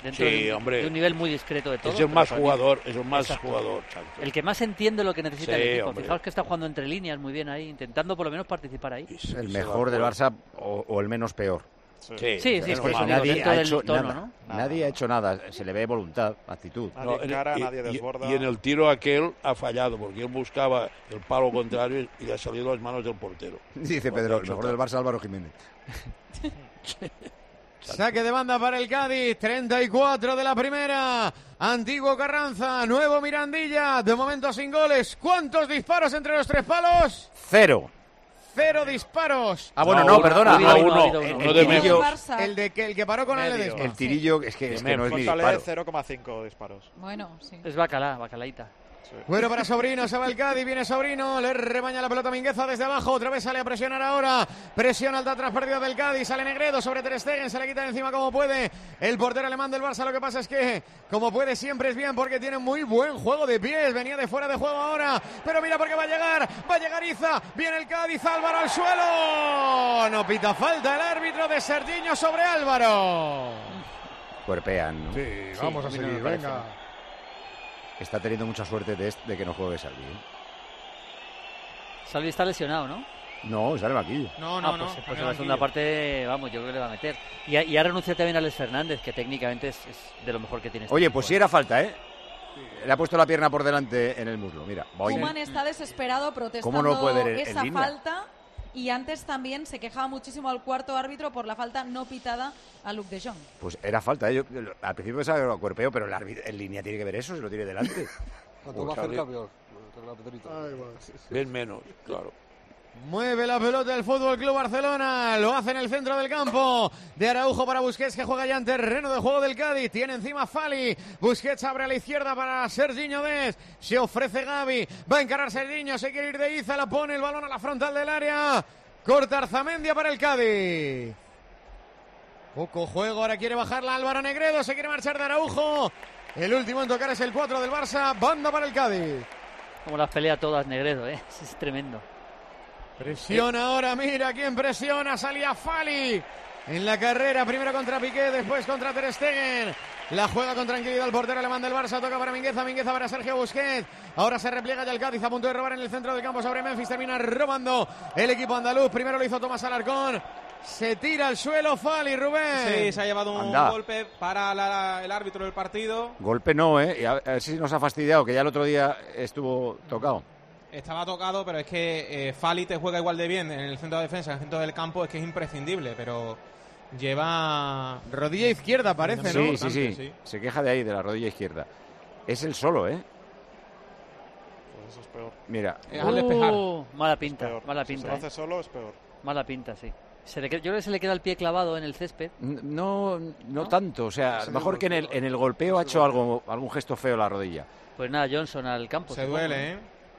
Dentro Sí, de, hombre. de un nivel muy discreto de todo. Es el más pero para mí- jugador, Exacto. exacto. El que más entiende lo que necesita Sí, el equipo. hombre. Fijaos que está jugando entre líneas muy bien ahí, intentando por lo menos participar ahí. El mejor del Barça o el menos peor. Sí, es que Es por que eso digo, nadie dentro ha del hecho tono, nada. ¿no? Nadie ha hecho nada. Se le ve voluntad, actitud. Nadie encara, y- nadie y- desborda. Y en el tiro aquel ha fallado, porque él buscaba el palo contrario y le ha salido a las manos del portero. Dice Pedro, el mejor del Barça, Álvaro Jiménez. Saque de banda para el Cádiz, 34 de la primera. Antiguo Carranza, nuevo Mirandilla, de momento sin goles. ¿Cuántos disparos entre los tres palos? 0. 0 disparos. Ah, bueno, no, perdona. Uno de medio. El que paró con el Ledesma. El tirillo es que no es ni Fortaleza, disparo. 0,5 disparos. Bueno, sí. Es bacalaíta. Bueno para Sobrino, se va el Cádiz, viene Sobrino, le rebaña la pelota a Mingueza desde abajo, otra vez sale a presionar ahora, presión alta tras pérdida del Cádiz, sale Negredo sobre Ter Stegen, se le quita de encima como puede el portero alemán del Barça, lo que pasa es que como puede siempre es bien porque tiene muy buen juego de pies, venía de fuera de juego ahora, pero mira porque va a llegar Iza, viene el Cádiz, Álvaro al suelo, no pita falta el árbitro de Serginho sobre Álvaro. Cuerpean, ¿no? Sí, vamos a a mí no seguir, me parece. venga. Está teniendo mucha suerte de que no juegue Salvi. Salvi está lesionado, ¿no? No, sale Maquillo. No, Pues en la segunda parte, vamos, yo creo que le va a meter. Y ha renunciado también a Alex Fernández, que técnicamente es de lo mejor que tiene. este Oye, equipo, pues sí era falta, ¿eh? Le ha puesto la pierna por delante en el muslo, mira. Koeman está desesperado protestando ¿Cómo no puede ver en esa línea? falta y antes también se quejaba muchísimo al cuarto árbitro por la falta no pitada a Luc de Jong. Pues era falta, ¿eh? Yo al principio pensaba que era cuerpeo, pero el árbitro en línea tiene que ver eso, se lo tiene delante. Cuanto más cerca, peor. Ven menos, claro. Mueve la pelota el Fútbol Club Barcelona, lo hace en el centro del campo, de Araujo para Busquets, que juega ya en terreno de juego del Cádiz, tiene encima Fali, Busquets abre a la izquierda para Serginho Dest, se ofrece Gavi, va a encarar Serginho, se quiere ir de Iza, la pone el balón a la frontal del área, corta Arzamendia para el Cádiz. Poco juego, ahora quiere bajarla Álvaro Negredo, se quiere marchar de Araujo, el último en tocar es el 4 del Barça, banda para el Cádiz. Como las pelea todas Negredo, ¿eh? Es tremendo. Presiona ahora, mira quién presiona, salía Fali en la carrera, primero contra Piqué, después contra Ter Stegen. La juega con tranquilidad el portero alemán del Barça, toca para Mingueza para Sergio Busquets. Ahora se repliega ya el Cádiz a punto de robar en el centro del campo sobre Memphis, termina robando el equipo andaluz. Primero lo hizo Tomás Alarcón, se tira al suelo Fali, Rubén. Sí, se ha llevado un Anda. golpe para el árbitro del partido. Golpe no, ¿eh? Y a ver si nos ha fastidiado, que ya el otro día estuvo tocado. Estaba tocado, pero es que Fali te juega igual de bien en el centro de defensa, en el centro del campo, es que es imprescindible, pero lleva... Rodilla izquierda parece, ¿no? Sí. Se queja de ahí, de la rodilla izquierda. Es el solo, ¿eh? Pues eso es peor. Mira. Al despejar. Mala pinta, Es peor. mala Si pinta. se lo hace solo, es peor. Mala pinta, sí. Yo creo que se le queda el pie clavado en el césped. No tanto, o sea, a lo mejor que en el golpeo ha hecho algún gesto feo la rodilla. Pues nada, Johnson al campo. Se supongo, duele, ¿no?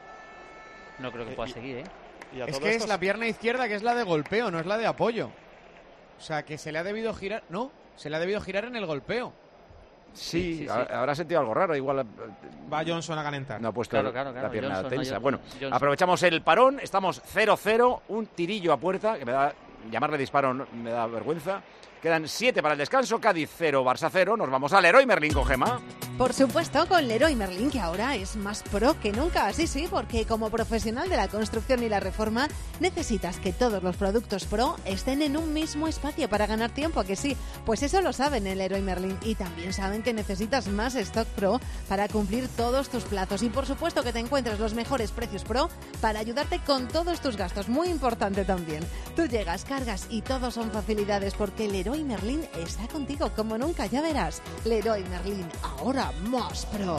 No creo que pueda seguir, ¿eh? Es que es la pierna izquierda que es la de golpeo, no es la de apoyo. O sea, que se le ha debido girar... No, se le ha debido girar en el golpeo. Sí. Habrá sentido algo raro, igual Va Johnson a calentar. no ha puesto Claro, la pierna Johnson, tensa. no, Bueno, Johnson. aprovechamos el parón, estamos 0-0, un tirillo a puerta, que me da llamarle disparo, me da vergüenza. Quedan 7 para el descanso, Cádiz 0, Barça 0. Nos vamos al Leroy Merlin con Gema. Por supuesto, con Leroy Merlin, que ahora es más pro que nunca. Sí, porque como profesional de la construcción y la reforma, necesitas que todos los productos pro estén en un mismo espacio para ganar tiempo, ¿a que sí? Pues eso lo saben en Leroy Merlin. Y también saben que necesitas más stock pro para cumplir todos tus plazos. Y por supuesto que te encuentres los mejores precios pro para ayudarte con todos tus gastos. Muy importante también. Tú llegas, cargas y todo son facilidades porque Leroy Merlin está contigo como nunca, ya verás. Leroy Merlin, ahora más pro.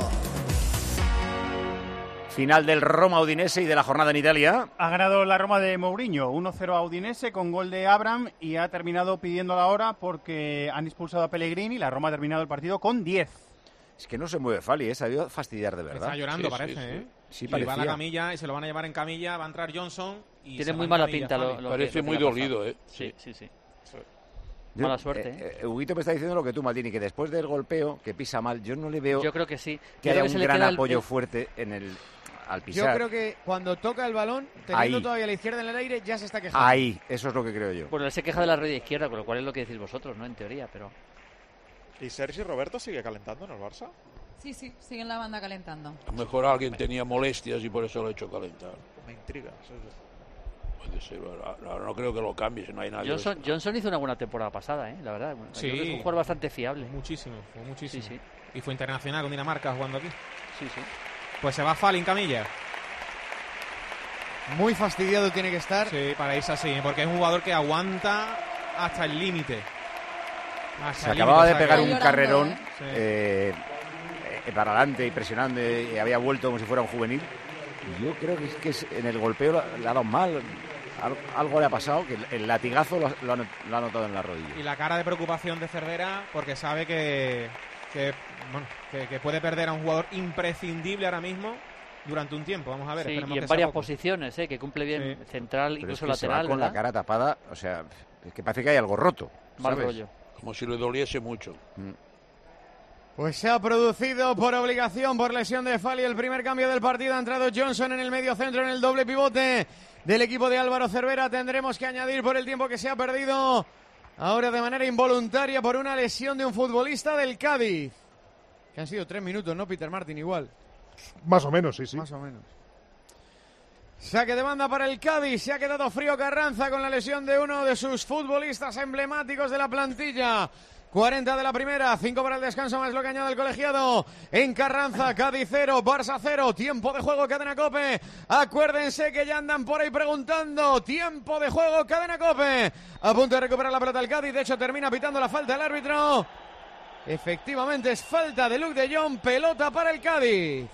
Final del Roma Udinese y de la jornada en Italia. Ha ganado la Roma de Mourinho, 1-0 a Udinese con gol de Abraham y ha terminado pidiendo la hora porque han expulsado a Pellegrini. La Roma ha terminado el partido con 10. Es que no se mueve Fali, se ha ido a fastidiar de verdad. Está llorando, parece, ¿eh? Sí, y va a la parecía. camilla y se lo van a llevar en camilla, va a entrar Johnson y Tiene se muy va en mala camilla, pinta Fali. Parece muy dolido, ¿eh? Sí. Yo, Mala suerte, Huguito me está diciendo lo que tú, Maldini, que después del golpeo, que pisa mal, yo no le veo Yo creo que sí. que Yo creo haya que se un le gran queda apoyo fuerte al Yo pisar. creo que cuando toca el balón, teniendo Ahí. todavía la izquierda en el aire, ya se está quejando. Ahí, eso es lo que creo yo. Bueno, él se queja de la rodilla izquierda, con lo cual es lo que decís vosotros, ¿no? En teoría, pero... ¿Y Sergi Roberto sigue calentando en el Barça? Sí, siguen la banda calentando. A lo mejor alguien tenía molestias y por eso lo ha hecho calentar. Me intriga. Puede ser, no creo que lo cambie si no hay nadie. Johnson hizo una buena temporada pasada, la verdad. Sí. Creo que es un jugador bastante fiable. Muchísimo. Sí. Y fue internacional con Dinamarca jugando aquí. Sí. Pues se va Falin Camilla. Muy fastidiado tiene que estar. Sí, para irse así, porque es un jugador que aguanta hasta el límite. Se acababa de pegar un carrerón para adelante y presionando, y había vuelto como si fuera un juvenil. Y yo creo que en el golpeo le ha dado mal. Algo le ha pasado, que el latigazo lo ha notado en la rodilla. Y la cara de preocupación de Cervera, porque sabe que puede perder a un jugador imprescindible ahora mismo durante un tiempo. Vamos a ver. Sí, y en varias posiciones, que cumple bien central, pero incluso es que lateral. Se va con la cara tapada, o sea, es que parece que hay algo roto. Mal rollo. Como si le doliese mucho. Pues se ha producido por obligación, por lesión de Fali, el primer cambio del partido. Ha entrado Johnson en el medio centro, en el doble pivote del equipo de Álvaro Cervera. Tendremos que añadir por el tiempo que se ha perdido ahora de manera involuntaria por una lesión de un futbolista del Cádiz. Que han sido 3 minutos, ¿no, Peter Martin? Igual. Más o menos, sí. Más o menos. Saque de banda para el Cádiz. Se ha quedado frío Carranza con la lesión de uno de sus futbolistas emblemáticos de la plantilla. 40 de la primera, 5 para el descanso, más lo que añade el colegiado. En Carranza, Cádiz 0, Barça 0. Tiempo de juego, Cadena COPE. Acuérdense que ya andan por ahí preguntando. Tiempo de juego, Cadena COPE. A punto de recuperar la pelota el Cádiz. De hecho, termina pitando la falta el árbitro. Efectivamente, es falta de Luke de Jong. Pelota para el Cádiz.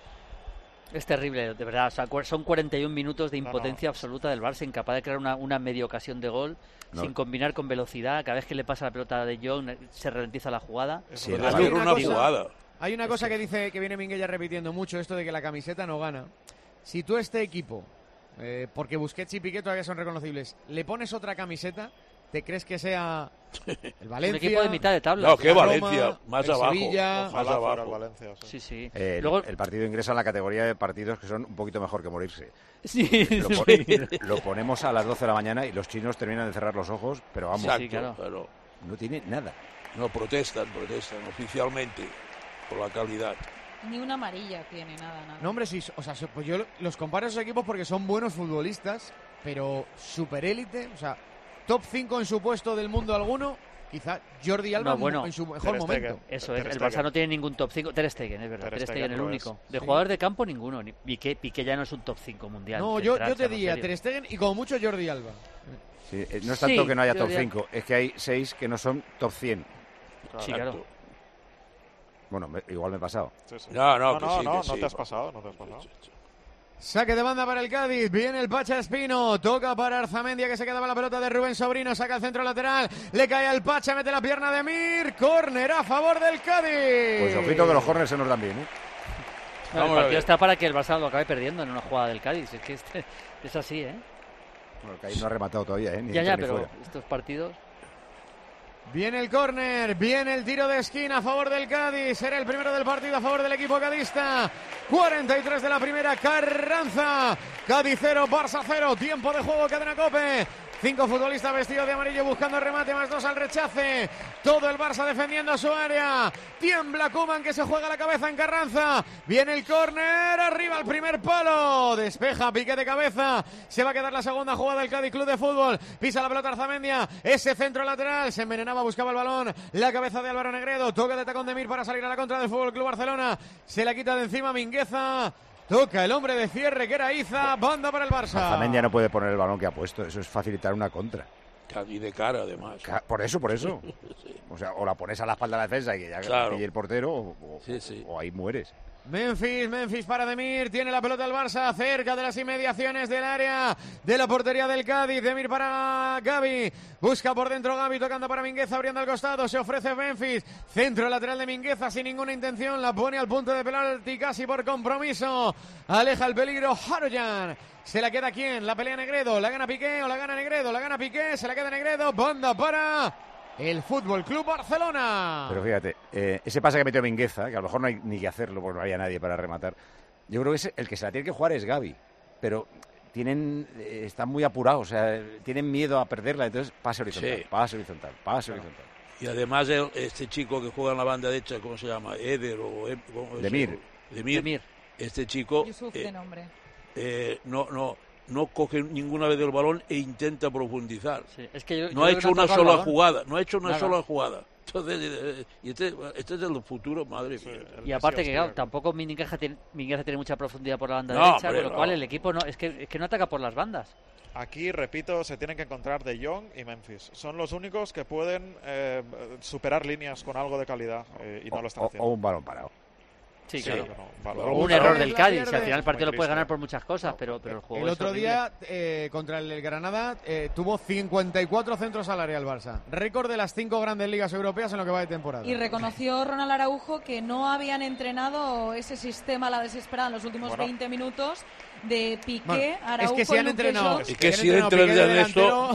Es terrible, de verdad. O sea, son 41 minutos de impotencia absoluta del Barça, incapaz de crear una media ocasión de gol, sin combinar con velocidad. Cada vez que le pasa la pelota de Jong se ralentiza la jugada. Sí, hay una cosa que dice, que viene Minguella repitiendo mucho, esto de que la camiseta no gana. Si tú a este equipo, porque Busquets y Piqué todavía son reconocibles, le pones otra camiseta, ¿te crees que sea el Valencia? Un equipo de mitad de tabla. No, que Roma, Valencia, más abajo. Sevilla, más abajo. Valencia, sí. Luego el partido ingresa en la categoría de partidos que son un poquito mejor que morirse. Sí, lo ponemos a las 12 de la mañana y los chinos terminan de cerrar los ojos, pero vamos, Exacto, claro. No tiene nada. No, protestan oficialmente por la calidad. Ni una amarilla tiene, nada. No, hombre, sí, o sea, pues yo los comparo a esos equipos porque son buenos futbolistas, pero superélite, o sea, top 5 en su puesto del mundo alguno, quizá Jordi Alba en su mejor momento. Eso es, el Barça no tiene ningún top 5. Ter Stegen, es verdad, Ter Stegen el único. De jugador de campo ninguno, Piqué ya no es un top 5 mundial. No, yo te diría Ter Stegen y como mucho Jordi Alba. Sí, no es tanto que no haya top 5, es que hay 6 que no son top 100. Sí, claro. Bueno, igual me he pasado. Sí. No te has pasado. Saque de banda para el Cádiz, viene el Pacha Espino, toca para Arzamendia que se quedaba la pelota de Rubén Sobrino, saca el centro lateral, le cae al Pacha, mete la pierna de Mir, córner a favor del Cádiz. Pues ojito que los córners se nos dan bien, No, el partido está para que el Barça lo acabe perdiendo en una jugada del Cádiz, es que es así, Bueno, el Cádiz no ha rematado todavía, ni Ya, ni pero fuera. estos partidos... Viene el córner, viene el tiro de esquina a favor del Cádiz, será el primero del partido a favor del equipo cadista. 43 de la primera, Carranza, Cádiz 0, Barça 0, tiempo de juego, Cadena COPE. 5 futbolistas vestidos de amarillo buscando remate, más 2 al rechace. Todo el Barça defendiendo su área. Tiembla Koeman que se juega la cabeza en Carranza. Viene el córner, arriba el primer palo. Despeja, pique de cabeza. Se va a quedar la segunda jugada del Cádiz Club de Fútbol. Pisa la pelota Arzamendia. Ese centro lateral. Se envenenaba, buscaba el balón. La cabeza de Álvaro Negredo. Toque de tacón de Mir para salir a la contra del Fútbol Club Barcelona. Se la quita de encima Mingueza. Toca el hombre de cierre que era Iza, banda para el Barça. Arzamendia no puede poner el balón que ha puesto, eso es facilitar una contra. Y de cara, además. Por eso. Sí. O sea, o la pones a la espalda de la defensa y que ya pille el portero, o ahí mueres. Memphis para Demir, tiene la pelota el Barça cerca de las inmediaciones del área de la portería del Cádiz. Demir para Gavi, busca por dentro Gavi, tocando para Mingueza, abriendo al costado, se ofrece Memphis, centro lateral de Mingueza sin ninguna intención, la pone al punto de penalti casi por compromiso, aleja el peligro Haroyan. ¿Se la queda quién? La pelea Negredo, la gana Piqué o la gana Negredo, la gana Piqué, se la queda Negredo, banda para el Fútbol Club Barcelona. Pero fíjate, ese pase que metió Mingueza, que a lo mejor no hay ni que hacerlo porque no había nadie para rematar, yo creo que el que se la tiene que jugar es Gavi, pero están muy apurados, o sea, tienen miedo a perderla, entonces pase horizontal. Y además este chico que juega en la banda derecha, ¿cómo se llama? Eder o... Demir. Este chico... Yusuf de nombre. No coge ninguna vez el balón e intenta profundizar. Sí, es que no ha hecho una sola jugada. Entonces, este es el futuro, madre mía. Y aparte que claro, tampoco Mingueza tiene mucha profundidad por la banda derecha, con lo cual el equipo es que no ataca por las bandas. Aquí, repito, se tienen que encontrar De Jong y Memphis. Son los únicos que pueden superar líneas con algo de calidad y no lo están haciendo. O un balón parado. Sí, claro. Un error del Cádiz. Si al final el partido lo puede ganar por muchas cosas, pero el juego el es otro horrible. día, contra el Granada, tuvo 54 centros al área el Barça. Récord de las 5 grandes ligas europeas en lo que va de temporada. Y reconoció Ronald Araujo que no habían entrenado ese sistema a la desesperada en los últimos 20 minutos de Piqué, Araujo. Es que si han entrenado. Y que si entra el delantero,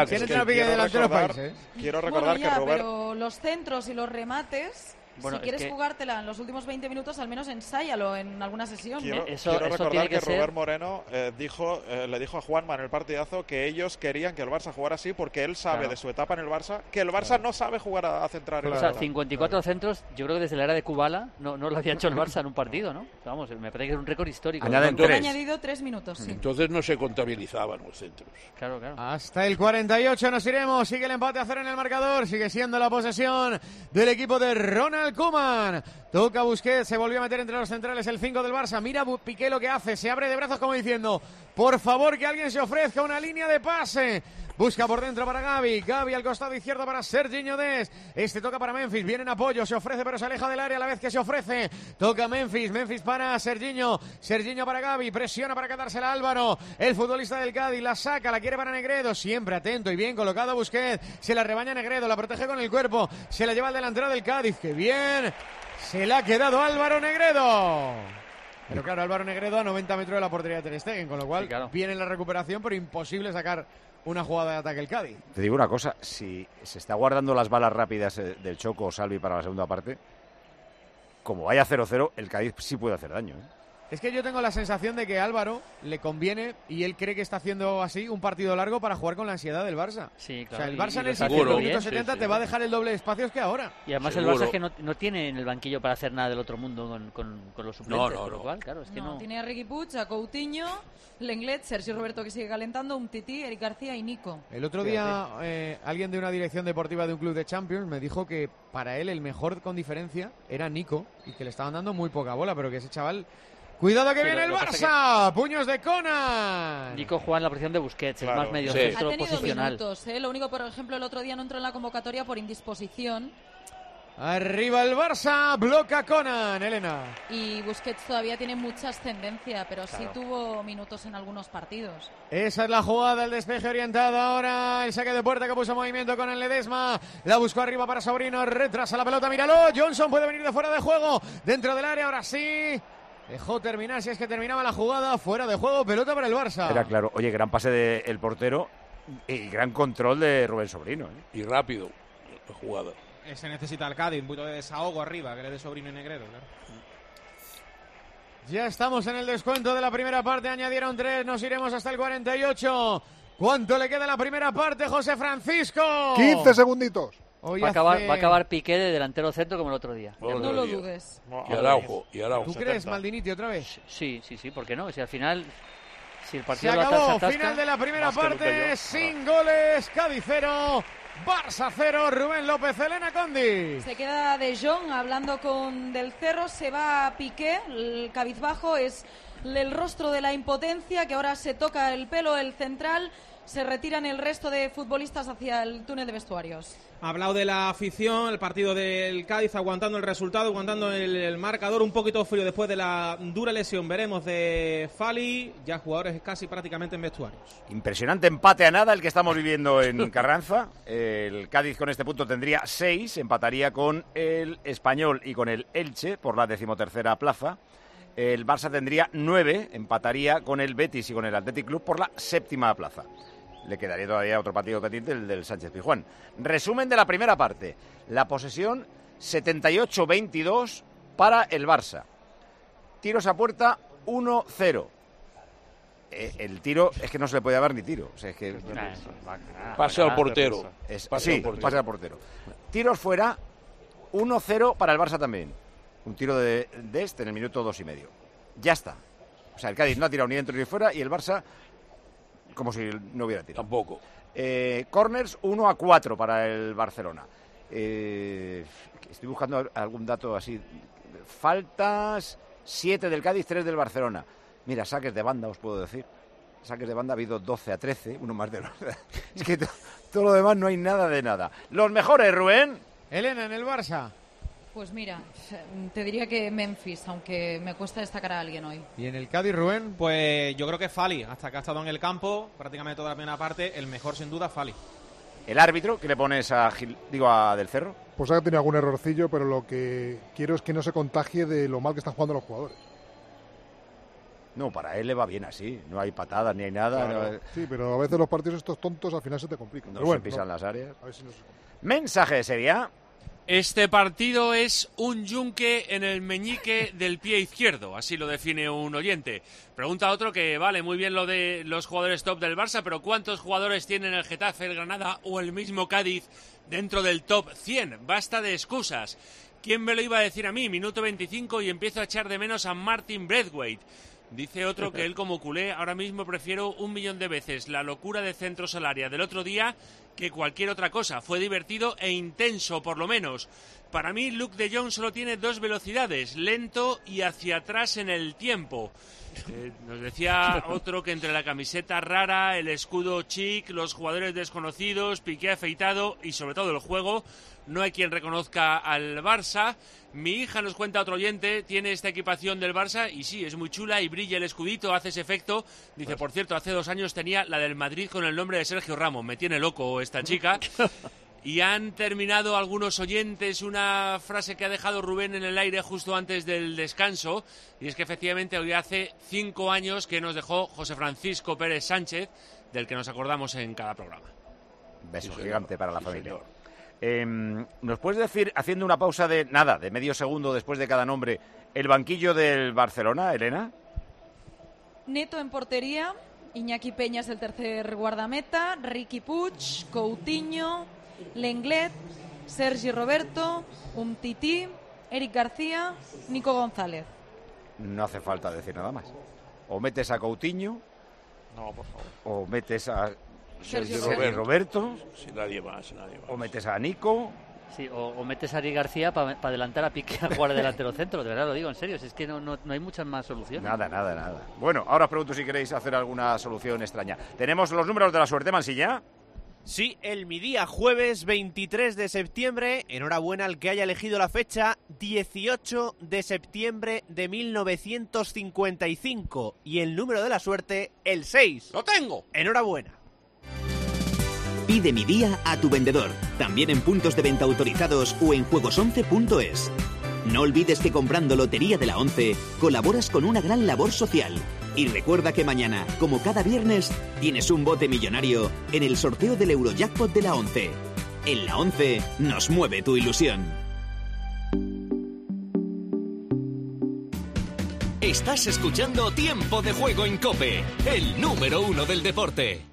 quiero recordar que Robert... Pero los centros y los remates... Bueno, si quieres jugártela en los últimos 20 minutos, al menos ensáyalo en alguna sesión. Quiero recordar que Robert Moreno le dijo a Juanma en el partidazo que ellos querían que el Barça jugara así porque él sabe de su etapa en el Barça que el Barça no sabe jugar a centrar. O sea, 54 centros, yo creo que desde la era de Kubala no lo había hecho el Barça en un partido, ¿no? Vamos, me parece que es un récord histórico. Han añadido 3 minutos, sí. Entonces no se contabilizaban los centros. Claro. Hasta el 48 nos iremos. Sigue el empate a 0 en el marcador. Sigue siendo la posesión del equipo de Ronald Koeman. Toca Busquets, se volvió a meter entre los centrales el 5 del Barça. Mira Piqué lo que hace, se abre de brazos como diciendo, por favor que alguien se ofrezca una línea de pase. Busca por dentro para Gavi al costado izquierdo para Serginho Dest. Este toca para Memphis, viene en apoyo, se ofrece pero se aleja del área a la vez que se ofrece. Toca Memphis para Serginho para Gavi, presiona para quedársela Álvaro. El futbolista del Cádiz la saca, la quiere para Negredo, siempre atento y bien colocado Busquets. Se la rebaña Negredo, la protege con el cuerpo, se la lleva al delantero del Cádiz, que bien. Se la ha quedado Álvaro Negredo. Pero claro, Álvaro Negredo a 90 metros de la portería de Ter Stegen, con lo cual viene la recuperación, pero imposible sacar una jugada de ataque el Cádiz. Te digo una cosa, si se está guardando las balas rápidas del Choco o Salvi para la segunda parte, como vaya 0-0, el Cádiz sí puede hacer daño, ¿eh? Es que yo tengo la sensación de que a Álvaro le conviene, y él cree que está haciendo así, un partido largo para jugar con la ansiedad del Barça. Sí, claro. O sea, el Barça en el siguiente minuto 70 te va a dejar el doble de espacios que ahora. Y además el Barça es que no tiene en el banquillo para hacer nada del otro mundo con los suplentes, por lo cual, claro, es que no. Tiene a Riqui Puig, a Coutinho, Lenglet, Sergio Roberto que sigue calentando, Umtiti, Eric García y Nico. El otro día alguien de una dirección deportiva de un club de Champions me dijo que para él el mejor con diferencia era Nico y que le estaban dando muy poca bola, pero que ese chaval... Cuidado que viene el Barça, puños de Conan. Nico juega en la posición de Busquets, es más medio centro posicional. Minutos, Lo único, por ejemplo, el otro día no entró en la convocatoria por indisposición. Arriba el Barça, bloca Conan, Elena. Y Busquets todavía tiene mucha ascendencia, pero sí tuvo minutos en algunos partidos. Esa es la jugada, el despeje orientado ahora, el saque de puerta que puso movimiento con el Ledesma. La buscó arriba para Sobrino, retrasa la pelota, míralo. Johnson puede venir de fuera de juego, dentro del área, ahora sí. Dejó terminar, si es que terminaba la jugada, fuera de juego, pelota para el Barça. Era claro, oye, gran pase del portero y gran control de Rubén Sobrino, ¿eh? Y rápido la jugada. Se necesita el Cádiz, un poquito de desahogo arriba, que le dé Sobrino y Negredo, claro. Ya estamos en el descuento de la primera parte, añadieron 3, nos iremos hasta el 48. ¿Cuánto le queda a la primera parte, José Francisco? 15 segunditos. Va a acabar Piqué de delantero centro como el otro día. No lo dudes. Y Araujo. ¿Tú crees, Maldiniti, otra vez? Sí, ¿por qué no? Si al final... Si el se partido acabó, final de la primera parte, sin goles, Cádiz 0, Barça 0, Rubén López, Elena Condi. Se queda De Jong hablando con Del Cerro, se va Piqué, el cabizbajo es el rostro de la impotencia, que ahora se toca el pelo, el central. Se retiran el resto de futbolistas hacia el túnel de vestuarios. Ha hablado de la afición, el partido del Cádiz aguantando el resultado, aguantando el marcador, un poquito frío después de la dura lesión, veremos, de Fali, ya jugadores casi prácticamente en vestuarios. Impresionante empate a nada el que estamos viviendo en Carranza. El Cádiz con este punto tendría 6, empataría con el Español y con el Elche por la 13ª plaza. El Barça tendría 9, empataría con el Betis y con el Athletic Club por la 7ª plaza. Le quedaría todavía otro partido pendiente, el del Sánchez Pizjuán. Resumen de la primera parte. La posesión 78-22 para el Barça. Tiros a puerta 1-0. el tiro es que no se le podía dar ni tiro. O sea, es que pase al portero. Pase al portero. Tiros fuera, 1-0 para el Barça también. Un tiro de en el minuto 2,5. Ya está. O sea, el Cádiz no ha tirado ni dentro ni fuera y el Barça como si no hubiera tirado. Tampoco. Corners 1-4 para el Barcelona. Estoy buscando algún dato así. Faltas 7 del Cádiz, 3 del Barcelona. Mira, saques de banda, os puedo decir. Saques de banda ha habido 12-13, uno más de los... Es que todo lo demás no hay nada de nada. Los mejores, Rubén. Elena, en el Barça. Pues mira, te diría que Memphis, aunque me cuesta destacar a alguien hoy. ¿Y en el Cádiz, Rubén? Pues yo creo que Fali, hasta que ha estado en el campo, prácticamente toda la primera parte, el mejor sin duda Fali. ¿El árbitro? ¿Qué le pones a Del Cerro? Pues ha tenido algún errorcillo, pero lo que quiero es que no se contagie de lo mal que están jugando los jugadores. No, para él le va bien así. No hay patadas ni hay nada. Claro. Sí, pero a veces los partidos estos tontos al final se te complican. No se pisan las áreas. A ver si no se complica. Mensaje de Serie A. Este partido es un yunque en el meñique del pie izquierdo, así lo define un oyente. Pregunta a otro que vale muy bien lo de los jugadores top del Barça, pero ¿cuántos jugadores tienen el Getafe, el Granada o el mismo Cádiz dentro del top 100? Basta de excusas. ¿Quién me lo iba a decir a mí? Minuto 25 y empiezo a echar de menos a Martin Braithwaite. Dice otro que él como culé ahora mismo prefiero 1.000.000 de veces la locura de Centro Salaria del otro día que cualquier otra cosa. Fue divertido e intenso por lo menos. Para mí Luke de Jong solo tiene 2 velocidades, lento y hacia atrás en el tiempo. Nos decía otro que entre la camiseta rara, el escudo chic, los jugadores desconocidos, Piqué afeitado y sobre todo el juego, no hay quien reconozca al Barça. Mi hija, nos cuenta otro oyente, tiene esta equipación del Barça y sí, es muy chula y brilla el escudito, hace ese efecto. Dice, por cierto, hace 2 años tenía la del Madrid con el nombre de Sergio Ramos. Me tiene loco esta chica. Y han terminado algunos oyentes una frase que ha dejado Rubén en el aire justo antes del descanso, y es que efectivamente hoy hace 5 años que nos dejó José Francisco Pérez Sánchez, del que nos acordamos en cada programa. Beso gigante para la familia. ¿Nos puedes decir, haciendo una pausa de nada, de medio segundo después de cada nombre, el banquillo del Barcelona, Elena? Neto en portería, Iñaki Peñas el tercer guardameta, Riqui Puig, Coutinho, Lenglet, Sergi Roberto, Umtiti, Eric García, Nico González. No hace falta decir nada más. O metes a Coutinho, no, por favor, o metes a Sergi Roberto, sin nadie más. O metes a Nico. Sí, o metes a Eric García para adelantar a Piqué a jugar delantero centro. De verdad lo digo, en serio. Si es que no hay muchas más soluciones. Nada. Bueno, ahora os pregunto si queréis hacer alguna solución extraña. ¿Tenemos los números de la suerte, Mansilla? Sí, el mi día, jueves 23 de septiembre. Enhorabuena al que haya elegido la fecha 18 de septiembre de 1955. Y el número de la suerte, el 6. ¡Lo tengo! Enhorabuena. Pide mi día a tu vendedor, también en puntos de venta autorizados o en juegos11.es. No olvides que comprando Lotería de la 11 colaboras con una gran labor social. Y recuerda que mañana, como cada viernes, tienes un bote millonario en el sorteo del Eurojackpot de la 11. En la 11 nos mueve tu ilusión. Estás escuchando Tiempo de Juego en COPE, el número 1 del deporte.